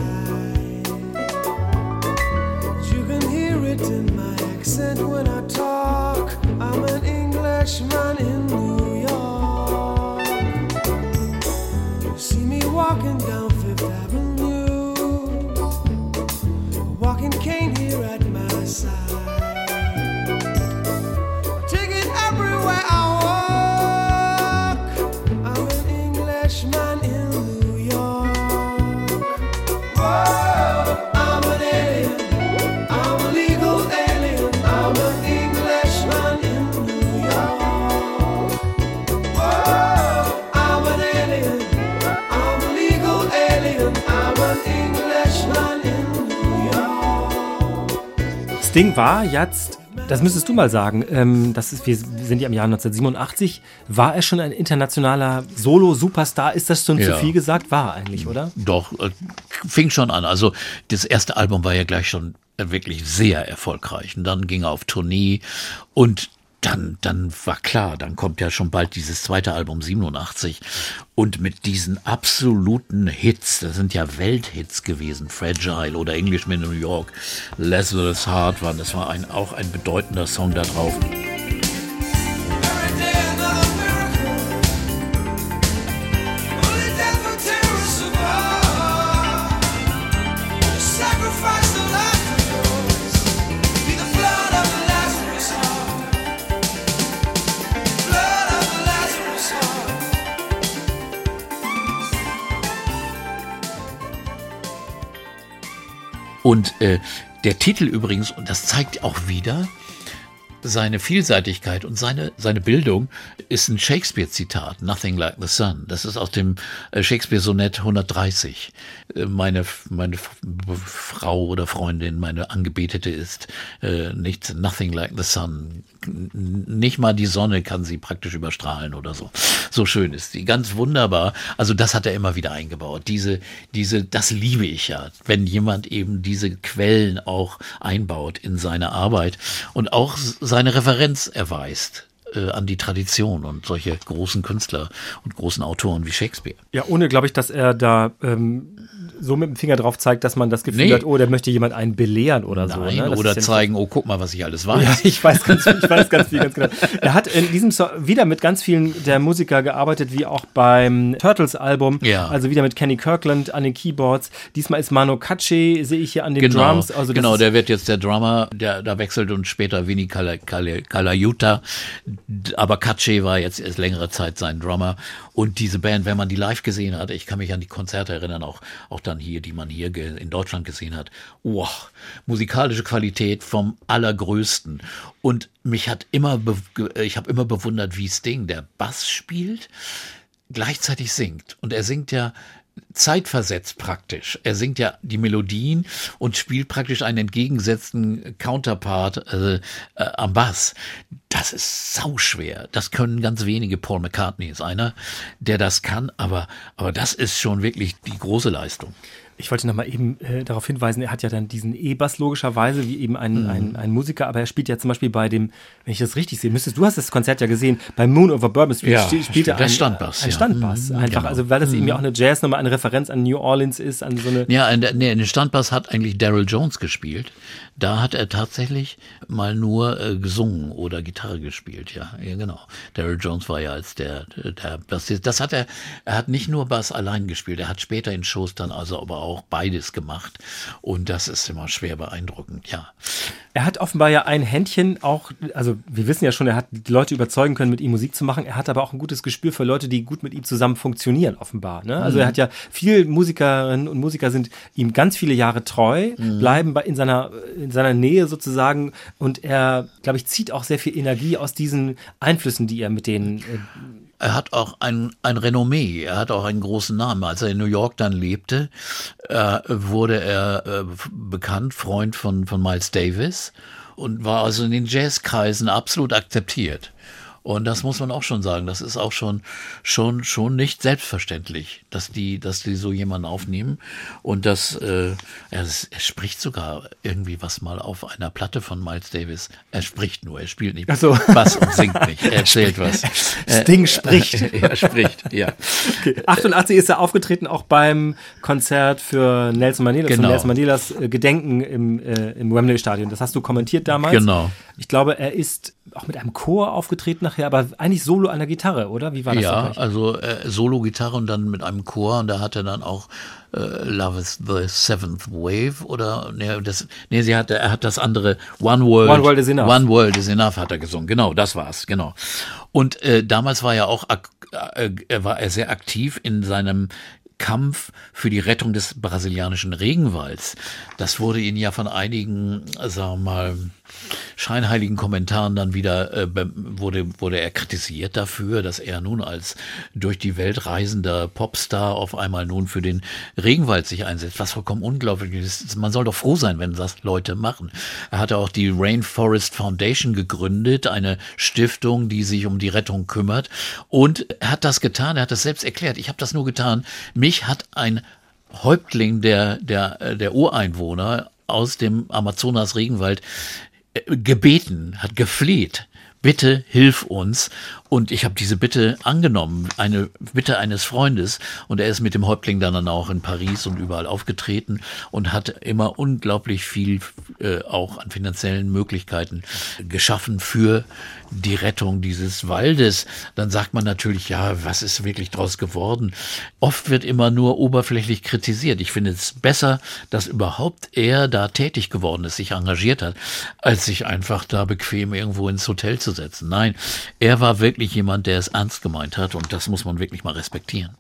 You can hear it in my accent when I talk. I'm an Englishman in New York. You see me walking down Fifth Avenue, a walking cane here at my side. I take it everywhere I walk. I'm an Englishman in New York. Whoa, I'm an alien. I'm a legal alien. I'm an Englishman in New York. Whoa, I'm an alien. I'm a legal alien. I'm an Englishman in New York. Sting war jetzt, das müsstest du mal sagen, ähm, das ist, wir sind ja im Jahr neunzehnhundertsiebenundachtzig, war er schon ein internationaler Solo-Superstar? Ist das schon Ja. zu viel gesagt? War er eigentlich, oder? Doch, äh, fing schon an. Also das erste Album war ja gleich schon äh, wirklich sehr erfolgreich. Und dann ging er auf Tournee und dann, dann war klar, dann kommt ja schon bald dieses zweite Album siebenundachtzig und mit diesen absoluten Hits, das sind ja Welthits gewesen, Fragile oder Englishman in New York, Lazarus Heart war, das war ein, auch ein bedeutender Song da drauf. Und äh, der Titel übrigens, und das zeigt auch wieder seine Vielseitigkeit und seine, seine Bildung, ist ein Shakespeare-Zitat, Nothing Like the Sun. Das ist aus dem Shakespeare-Sonett hundertdreißig. Meine, meine Frau oder Freundin, meine Angebetete ist äh, nicht Nothing Like the Sun. Nicht mal die Sonne kann sie praktisch überstrahlen oder so. So schön ist sie. Ganz wunderbar. Also das hat er immer wieder eingebaut. Diese, diese, das liebe ich ja, wenn jemand eben diese Quellen auch einbaut in seine Arbeit und auch seine Referenz erweist äh, an die Tradition und solche großen Künstler und großen Autoren wie Shakespeare. Ja, ohne, glaube ich, dass er da ähm, so mit dem Finger drauf zeigt, dass man das Gefühl Nee. hat, oh, der möchte jemand einen belehren oder Nein, so. Ne? Das oder ist ja zeigen, oh, guck mal, was ich alles weiß. Ja, ich weiß ganz viel, ich weiß ganz viel, ganz genau. Er hat in diesem Song wieder mit ganz vielen der Musiker gearbeitet, wie auch beim Turtles-Album. Ja. Also wieder mit Kenny Kirkland an den Keyboards. Diesmal ist Mano Katché, sehe ich hier an den Genau, Drums. Also das genau, ist, der wird jetzt der Drummer, der da wechselt und später Vinny Colaiuta. Aber Katché war jetzt erst längere Zeit sein Drummer. Und diese Band, wenn man die live gesehen hat, ich kann mich an die Konzerte erinnern, auch, auch dann hier, die man hier ge- in Deutschland gesehen hat. Wow, musikalische Qualität vom Allergrößten. Und mich hat immer, be- ich habe immer bewundert, wie Sting, der Bass spielt, gleichzeitig singt. Und er singt ja zeitversetzt praktisch. Er singt ja die Melodien und spielt praktisch einen entgegengesetzten Counterpart äh, äh, am Bass. Das ist sauschwer. Das können ganz wenige. Paul McCartney ist einer, der das kann, aber, aber das ist schon wirklich die große Leistung. Ich wollte noch mal eben äh, darauf hinweisen, er hat ja dann diesen E-Bass logischerweise, wie eben ein, Mhm. ein, ein Musiker, aber er spielt ja zum Beispiel bei dem, wenn ich das richtig sehe, müsstest, du hast das Konzert ja gesehen, bei Moon over Bourbon Street Ja, spielt spielt er der ein, Standbass, ein ja. Standbass. Mhm, Einfach, genau. also weil das eben ja auch eine Jazznummer, eine Referenz an New Orleans ist, an so eine... Ja, in der, nee, in den Standbass hat eigentlich Daryl Jones gespielt. Da hat er tatsächlich mal nur äh, gesungen oder Gitarre gespielt, ja, ja genau. Daryl Jones war ja als der, der Bassist. Das hat er, er hat nicht nur Bass allein gespielt, er hat später in Shows dann also aber auch beides gemacht. Und das ist immer schwer beeindruckend, ja. Er hat offenbar ja ein Händchen auch, also wir wissen ja schon, er hat die Leute überzeugen können, mit ihm Musik zu machen. Er hat aber auch ein gutes Gespür für Leute, die gut mit ihm zusammen funktionieren, offenbar. Ne? Also Mhm. er hat ja, viele Musikerinnen und Musiker sind ihm ganz viele Jahre treu, Mhm. bleiben bei, in seiner, in seiner Nähe sozusagen und er, glaube ich, zieht auch sehr viel Energie aus diesen Einflüssen, die er mit denen... Äh, Er hat auch ein, ein Renommee, er hat auch einen großen Namen. Als er in New York dann lebte, äh, wurde er äh, bekannt, Freund von, von Miles Davis und war also in den Jazzkreisen absolut akzeptiert. Und das muss man auch schon sagen, das ist auch schon, schon, schon nicht selbstverständlich, dass die, dass die so jemanden aufnehmen. Und das, äh, er, er spricht sogar irgendwie was mal auf einer Platte von Miles Davis. Er spricht nur, er spielt nicht Ach so. Bass und singt nicht, er erzählt was. Sting spricht. Er spricht, ja. Okay. achtundachtzig ist er aufgetreten, auch beim Konzert für Nelson Mandela, Genau. zum Nelson Mandelas äh, Gedenken im, äh, im Wembley-Stadion. Das hast du kommentiert damals. Genau. Ich glaube, er ist auch mit einem Chor aufgetreten nachher, aber eigentlich solo an der Gitarre, oder? Wie war das? Ja, da gleich? also äh, Solo-Gitarre und dann mit einem Chor und da hat er dann auch äh, Love is the Seventh Wave oder nee, das, nee, sie hat, er hat das andere One World, One World is Enough. One World is Enough hat er gesungen, genau, das war's, genau. Und äh, damals war er auch ak- äh, er war er sehr aktiv in seinem Kampf für die Rettung des brasilianischen Regenwalds. Das wurde ihn ja von einigen, sagen wir mal, scheinheiligen Kommentaren dann wieder äh, be- wurde wurde er kritisiert dafür, dass er nun als durch die Welt reisender Popstar auf einmal nun für den Regenwald sich einsetzt, was vollkommen unglaublich ist. Man soll doch froh sein, wenn das Leute machen. Er hatte auch die Rainforest Foundation gegründet, eine Stiftung, die sich um die Rettung kümmert, und er hat das getan, er hat das selbst erklärt. Ich habe das nur getan. Mich hat ein Häuptling der der der Ureinwohner aus dem Amazonas-Regenwald gebeten, hat gefleht, bitte hilf uns. Und ich habe diese Bitte angenommen, eine Bitte eines Freundes. Und er ist mit dem Häuptling dann auch in Paris und überall aufgetreten und hat immer unglaublich viel äh, auch an finanziellen Möglichkeiten geschaffen für die Rettung dieses Waldes. Dann sagt man natürlich, ja, was ist wirklich draus geworden? Oft wird immer nur oberflächlich kritisiert. Ich finde es besser, dass überhaupt er da tätig geworden ist, sich engagiert hat, als sich einfach da bequem irgendwo ins Hotel zu setzen. Nein, er war wirklich jemand, der es ernst gemeint hat, und das muss man wirklich mal respektieren.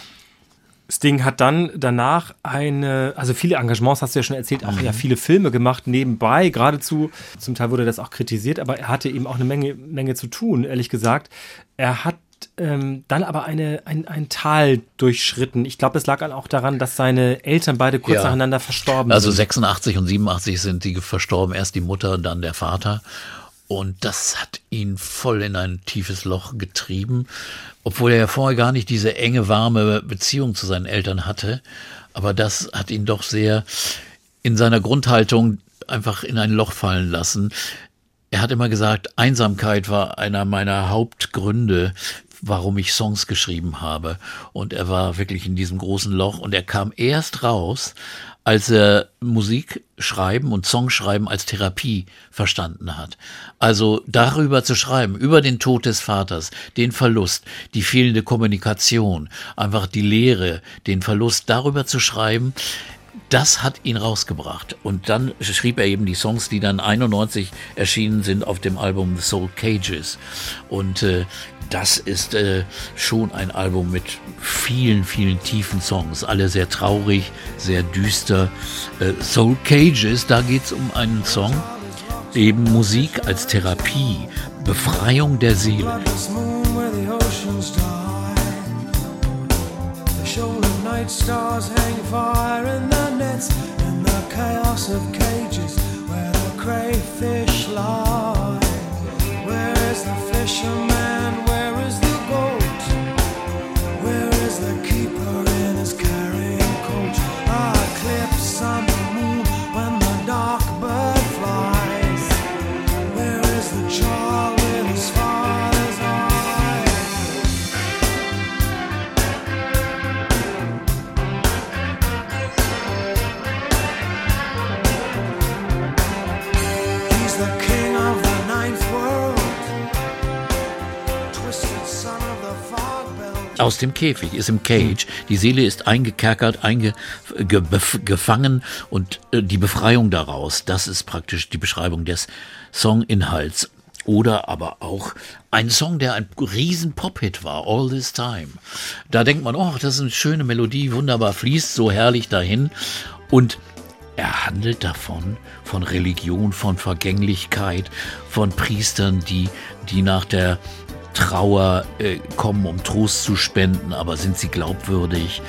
Sting hat dann danach eine, also viele Engagements, hast du ja schon erzählt, auch mhm. ja viele Filme gemacht nebenbei, geradezu, zum Teil wurde das auch kritisiert, aber er hatte eben auch eine Menge, Menge zu tun, ehrlich gesagt. Er hat ähm, dann aber eine, ein, ein Tal durchschritten. Ich glaube, es lag auch daran, dass seine Eltern beide kurz ja. nacheinander verstorben also sind. Also sechsundachtzig und siebenundachtzig sind die verstorben, erst die Mutter, dann der Vater. Und das hat ihn voll in ein tiefes Loch getrieben, obwohl er ja vorher gar nicht diese enge, warme Beziehung zu seinen Eltern hatte. Aber das hat ihn doch sehr in seiner Grundhaltung einfach in ein Loch fallen lassen. Er hat immer gesagt, Einsamkeit war einer meiner Hauptgründe, warum ich Songs geschrieben habe. Und er war wirklich in diesem großen Loch und er kam erst raus, als er Musik schreiben und Songschreiben als Therapie verstanden hat. Also darüber zu schreiben, über den Tod des Vaters, den Verlust, die fehlende Kommunikation, einfach die Leere, den Verlust, darüber zu schreiben, das hat ihn rausgebracht. Und dann schrieb er eben die Songs, die dann einundneunzig erschienen sind auf dem Album The Soul Cages. Und äh, das ist äh, schon ein Album mit vielen, vielen tiefen Songs. Alle sehr traurig, sehr düster. Äh, Soul Cages, da geht's um einen Song, eben Musik als Therapie, Befreiung der Seele. Night stars hang fire in the nets, in the chaos of cages where the crayfish lie. Where is the fisherman? Where is the boat? Where is the keeper in his carrying coach? A eclipse on the moon when the dark bird flies. Where is the child with his father's eyes? Aus dem Käfig, ist im Cage. Die Seele ist eingekerkert, einge, ge, bef, gefangen und äh, die Befreiung daraus, das ist praktisch die Beschreibung des Songinhalts. Oder aber auch ein Song, der ein riesen Pop-Hit war, All This Time. Da denkt man, oh, das ist eine schöne Melodie, wunderbar, fließt so herrlich dahin. Und er handelt davon, von Religion, von Vergänglichkeit, von Priestern, die, die nach der Trauer äh, kommen, um Trost zu spenden, aber sind sie glaubwürdig?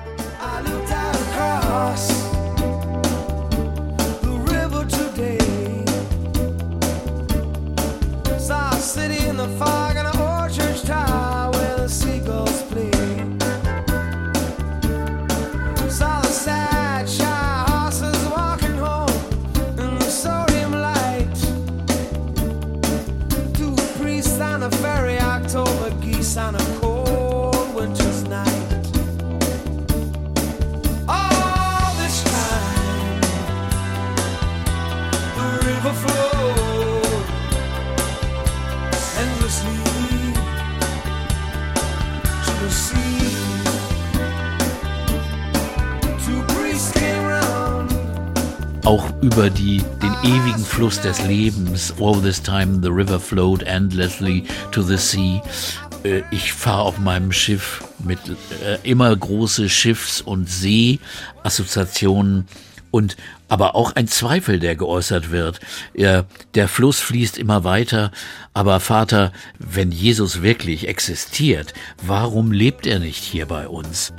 On a cold winter's night, all this time the river flowed endlessly to the sea. Two priests came round. Auch über die, den ewigen Fluss des Lebens, all this time the river flowed endlessly to the sea. Ich fahre auf meinem Schiff mit äh, immer große Schiffs- und See-Assoziationen und aber auch ein Zweifel, der geäußert wird. Ja, der Fluss fließt immer weiter, aber Vater, wenn Jesus wirklich existiert, warum lebt er nicht hier bei uns?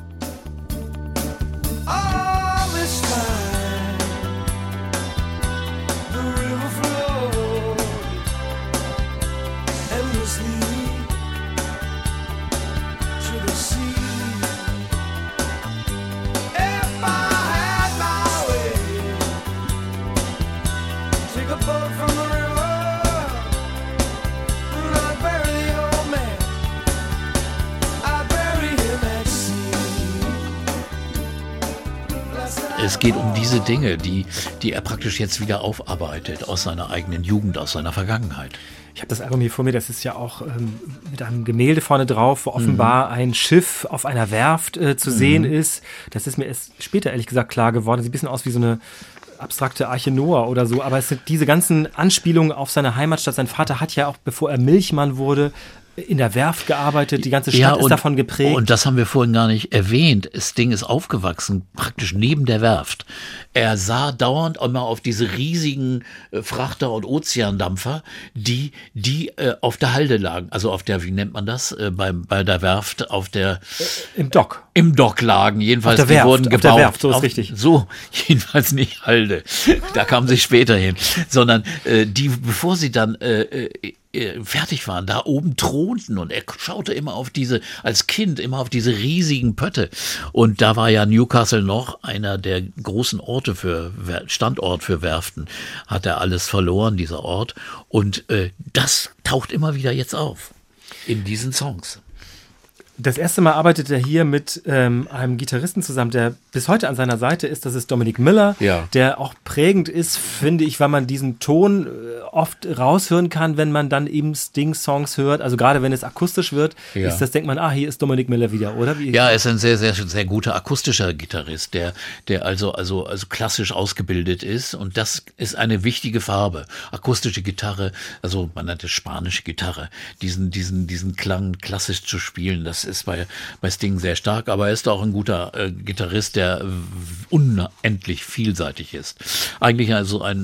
es geht um diese Dinge, die, die er praktisch jetzt wieder aufarbeitet aus seiner eigenen Jugend, aus seiner Vergangenheit. Ich habe das Album hier vor mir, das ist ja auch ähm, mit einem Gemälde vorne drauf, wo offenbar mhm. ein Schiff auf einer Werft äh, zu mhm. sehen ist. Das ist mir erst später ehrlich gesagt klar geworden. Sieht ein bisschen aus wie so eine abstrakte Arche Noah oder so. Aber es sind diese ganzen Anspielungen auf seine Heimatstadt. Sein Vater hat ja auch, bevor er Milchmann wurde, in der Werft gearbeitet, die ganze Stadt ja, und, ist davon geprägt. Und das haben wir vorhin gar nicht erwähnt. Das Ding ist aufgewachsen, praktisch neben der Werft. Er sah dauernd immer auf diese riesigen äh, Frachter- und Ozeandampfer, die, die äh, auf der Halde lagen. Also auf der, wie nennt man das, äh, bei, bei der Werft, auf der... Äh, Im Dock. Im Dock lagen, jedenfalls. Auf der Werft, die wurden gebaut. Auf der Werft, so ist auf, richtig. So, jedenfalls nicht Halde. Da kamen sie später hin. Sondern äh, die, bevor sie dann... Äh, äh, fertig waren, da oben thronten und er schaute immer auf diese, als Kind immer auf diese riesigen Pötte und da war ja Newcastle noch einer der großen Orte für, Standort für Werften, hat er alles verloren, dieser Ort und äh, das taucht immer wieder jetzt auf in diesen Songs. Das erste Mal arbeitet er hier mit ähm, einem Gitarristen zusammen, der bis heute an seiner Seite ist. Das ist Dominic Miller, ja. der auch prägend ist, finde ich, weil man diesen Ton äh, oft raushören kann, wenn man dann eben Sting-Songs hört. Also gerade wenn es akustisch wird, ja. ist das, denkt man, ah, hier ist Dominic Miller wieder, oder? Wie? Ja, er ist ein sehr, sehr, sehr guter akustischer Gitarrist, der, der also, also, also klassisch ausgebildet ist. Und das ist eine wichtige Farbe. Akustische Gitarre, also man nennt es spanische Gitarre, diesen, diesen, diesen Klang klassisch zu spielen, das ist bei, bei Sting sehr stark, aber er ist auch ein guter äh, Gitarrist, der unendlich vielseitig ist. Eigentlich also ein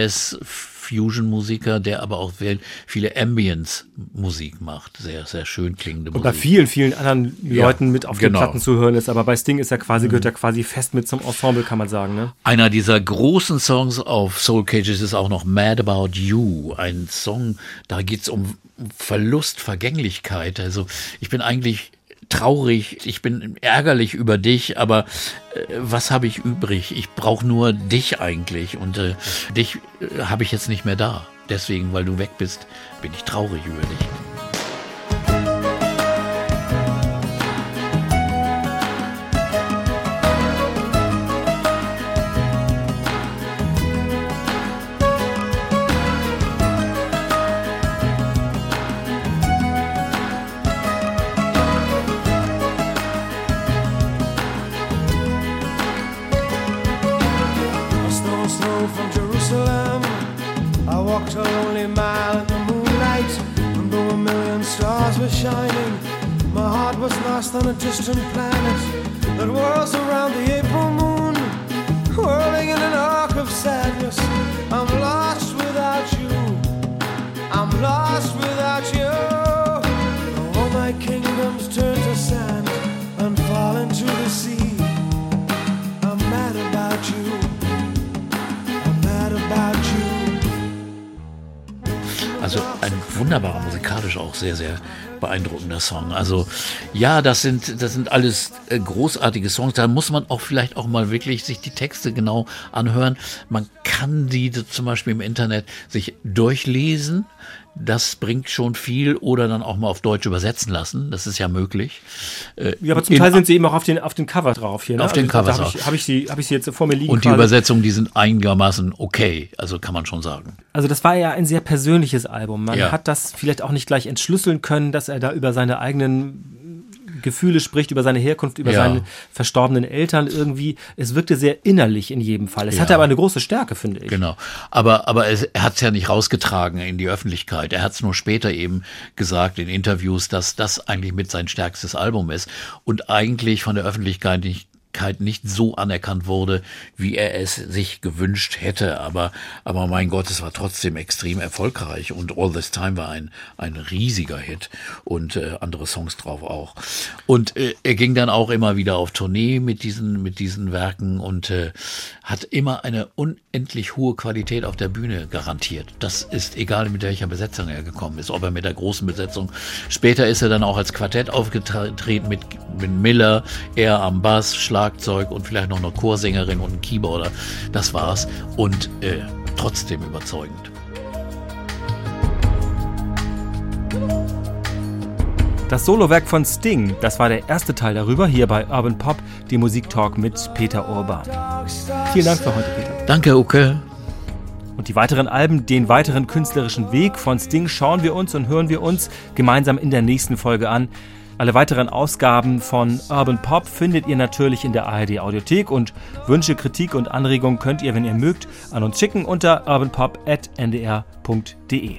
Jazz-Fusion-Musiker, der aber auch viele Ambience-Musik macht. Sehr, sehr schön klingende Musik. Und bei vielen, vielen anderen ja, Leuten mit auf genau. den Platten zu hören ist, aber bei Sting ist er quasi, gehört er quasi fest mit zum Ensemble, kann man sagen, ne? Einer dieser großen Songs auf Soul Cages ist auch noch Mad About You. Ein Song, da geht es um Verlust, Vergänglichkeit. Also ich bin eigentlich traurig, ich bin ärgerlich über dich, aber äh, was habe ich übrig? Ich brauche nur dich eigentlich und äh, dich äh, habe ich jetzt nicht mehr da. Deswegen, weil du weg bist, bin ich traurig über dich. On a distant planet that whirls around the April moon, whirling in an arc of sadness. I'm lost without you, I'm lost without you. All my kingdoms turn to sand and fall into the sea. I'm mad about you, I'm mad about you. Also ein wunderbarer, musikalisch auch sehr, sehr beeindruckender Song. Also ja, das sind, das sind alles äh, großartige Songs. Da muss man auch vielleicht auch mal wirklich sich die Texte genau anhören. Man kann die zum Beispiel im Internet sich durchlesen. Das bringt schon viel oder dann auch mal auf Deutsch übersetzen lassen. Das ist ja möglich. Äh, ja, aber zum Teil sind sie eben auch auf den, auf den Cover drauf hier. Ne? Auf den also, Cover drauf. Habe ich, hab ich, sie, hab ich sie jetzt vor mir liegen. Und die quasi. Übersetzungen, die sind einigermaßen okay. Also kann man schon sagen. Also das war ja ein sehr persönliches Album. Man ja. hat das vielleicht auch nicht gleich entschlüsseln können, dass er da über seine eigenen Gefühle spricht, über seine Herkunft, über ja. seine verstorbenen Eltern irgendwie. Es wirkte sehr innerlich in jedem Fall. Es ja. hatte aber eine große Stärke, finde ich. Genau. Aber, aber es, er hat es ja nicht rausgetragen in die Öffentlichkeit. Er hat es nur später eben gesagt in Interviews, dass das eigentlich mit sein stärkstes Album ist und eigentlich von der Öffentlichkeit nicht nicht so anerkannt wurde, wie er es sich gewünscht hätte. Aber, aber mein Gott, es war trotzdem extrem erfolgreich und All This Time war ein, ein riesiger Hit und äh, andere Songs drauf auch. Und äh, er ging dann auch immer wieder auf Tournee mit diesen, mit diesen Werken und äh, hat immer eine unendlich hohe Qualität auf der Bühne garantiert. Das ist egal, mit welcher Besetzung er gekommen ist, ob er mit der großen Besetzung. Später ist er dann auch als Quartett aufgetreten mit, mit Miller, er am Bass, Schlagzeug und vielleicht noch eine Chorsängerin und ein Keyboarder. Das war's. Und äh, trotzdem überzeugend. Das Solowerk von Sting, das war der erste Teil darüber, hier bei Urban Pop, die Musiktalk mit Peter Urban. Vielen Dank für heute, Peter. Danke, Uke. Und die weiteren Alben, den weiteren künstlerischen Weg von Sting schauen wir uns und hören wir uns gemeinsam in der nächsten Folge an. Alle weiteren Ausgaben von Urban Pop findet ihr natürlich in der A R D Audiothek und Wünsche, Kritik und Anregungen könnt ihr, wenn ihr mögt, an uns schicken unter urbanpop at n d r punkt d e.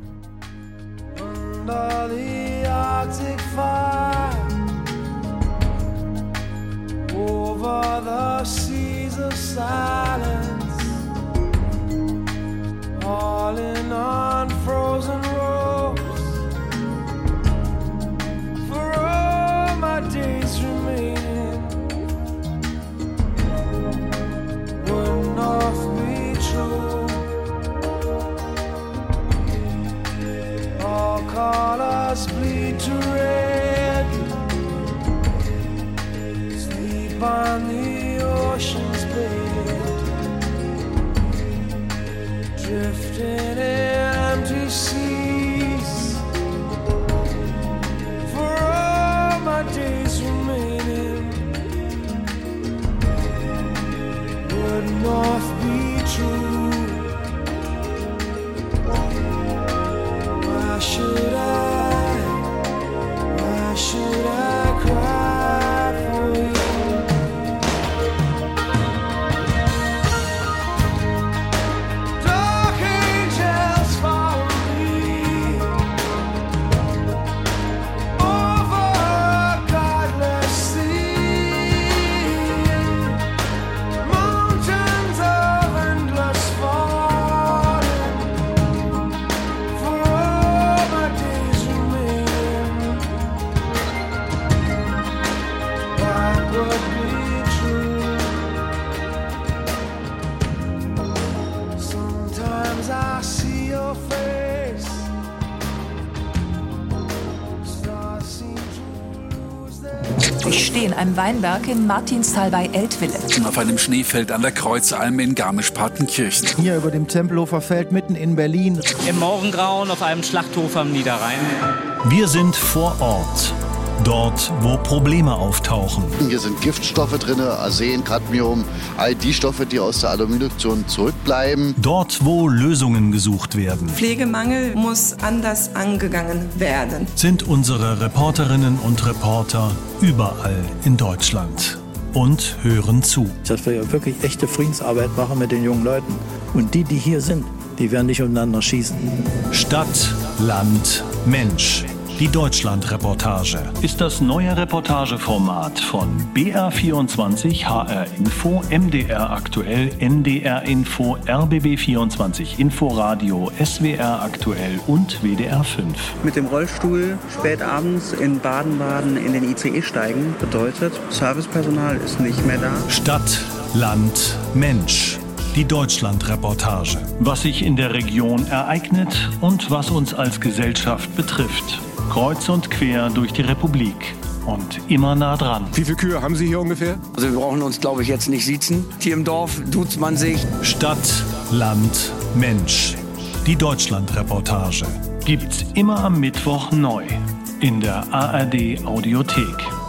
Under the Arctic fire, over the seas of silence, all in unfrozen roads, for all my days remaining, would not be true. All colors bleed to red, sleep on the ocean's bed, drifting in empty seas, for all my days remaining, would north be true. Why should I, why should I cry for you? Dark angels follow me over a godless sea, mountains of endless falling, for all my days remaining, that would be true. Sometimes I see your face, stars seem to lose their Ich stehe in einem Weinberg in Martinsthal bei Eltville. Auf einem Schneefeld an der Kreuzalm in Garmisch-Partenkirchen. Hier über dem Tempelhofer Feld mitten in Berlin. Im Morgengrauen auf einem Schlachthof am Niederrhein. Wir sind vor Ort. Dort, wo Probleme auftauchen. Hier sind Giftstoffe drin, Arsen, Cadmium, all die Stoffe, die aus der Aluminiumduktion zurückbleiben. Dort, wo Lösungen gesucht werden. Pflegemangel muss anders angegangen werden. Sind unsere Reporterinnen und Reporter überall in Deutschland und hören zu. Dass wir ja wirklich echte Friedensarbeit machen mit den jungen Leuten. Und die, die hier sind, die werden nicht untereinander schießen. Stadt, Land, Mensch. Die Deutschland-Reportage ist das neue Reportageformat von B R vierundzwanzig, H R Info, M D R Aktuell, N D R Info, R B B vierundzwanzig Inforadio, S W R Aktuell und W D R fünf. Mit dem Rollstuhl spät abends in Baden-Baden in den I C E steigen bedeutet, Servicepersonal ist nicht mehr da. Stadt, Land, Mensch. Die Deutschland-Reportage. Was sich in der Region ereignet und was uns als Gesellschaft betrifft. Kreuz und quer durch die Republik und immer nah dran. Wie viele Kühe haben Sie hier ungefähr? Also wir brauchen uns, glaube ich, jetzt nicht siezen. Hier im Dorf duzt man sich. Stadt, Land, Mensch. Die Deutschland-Reportage. Gibt's immer am Mittwoch neu in der A R D Audiothek.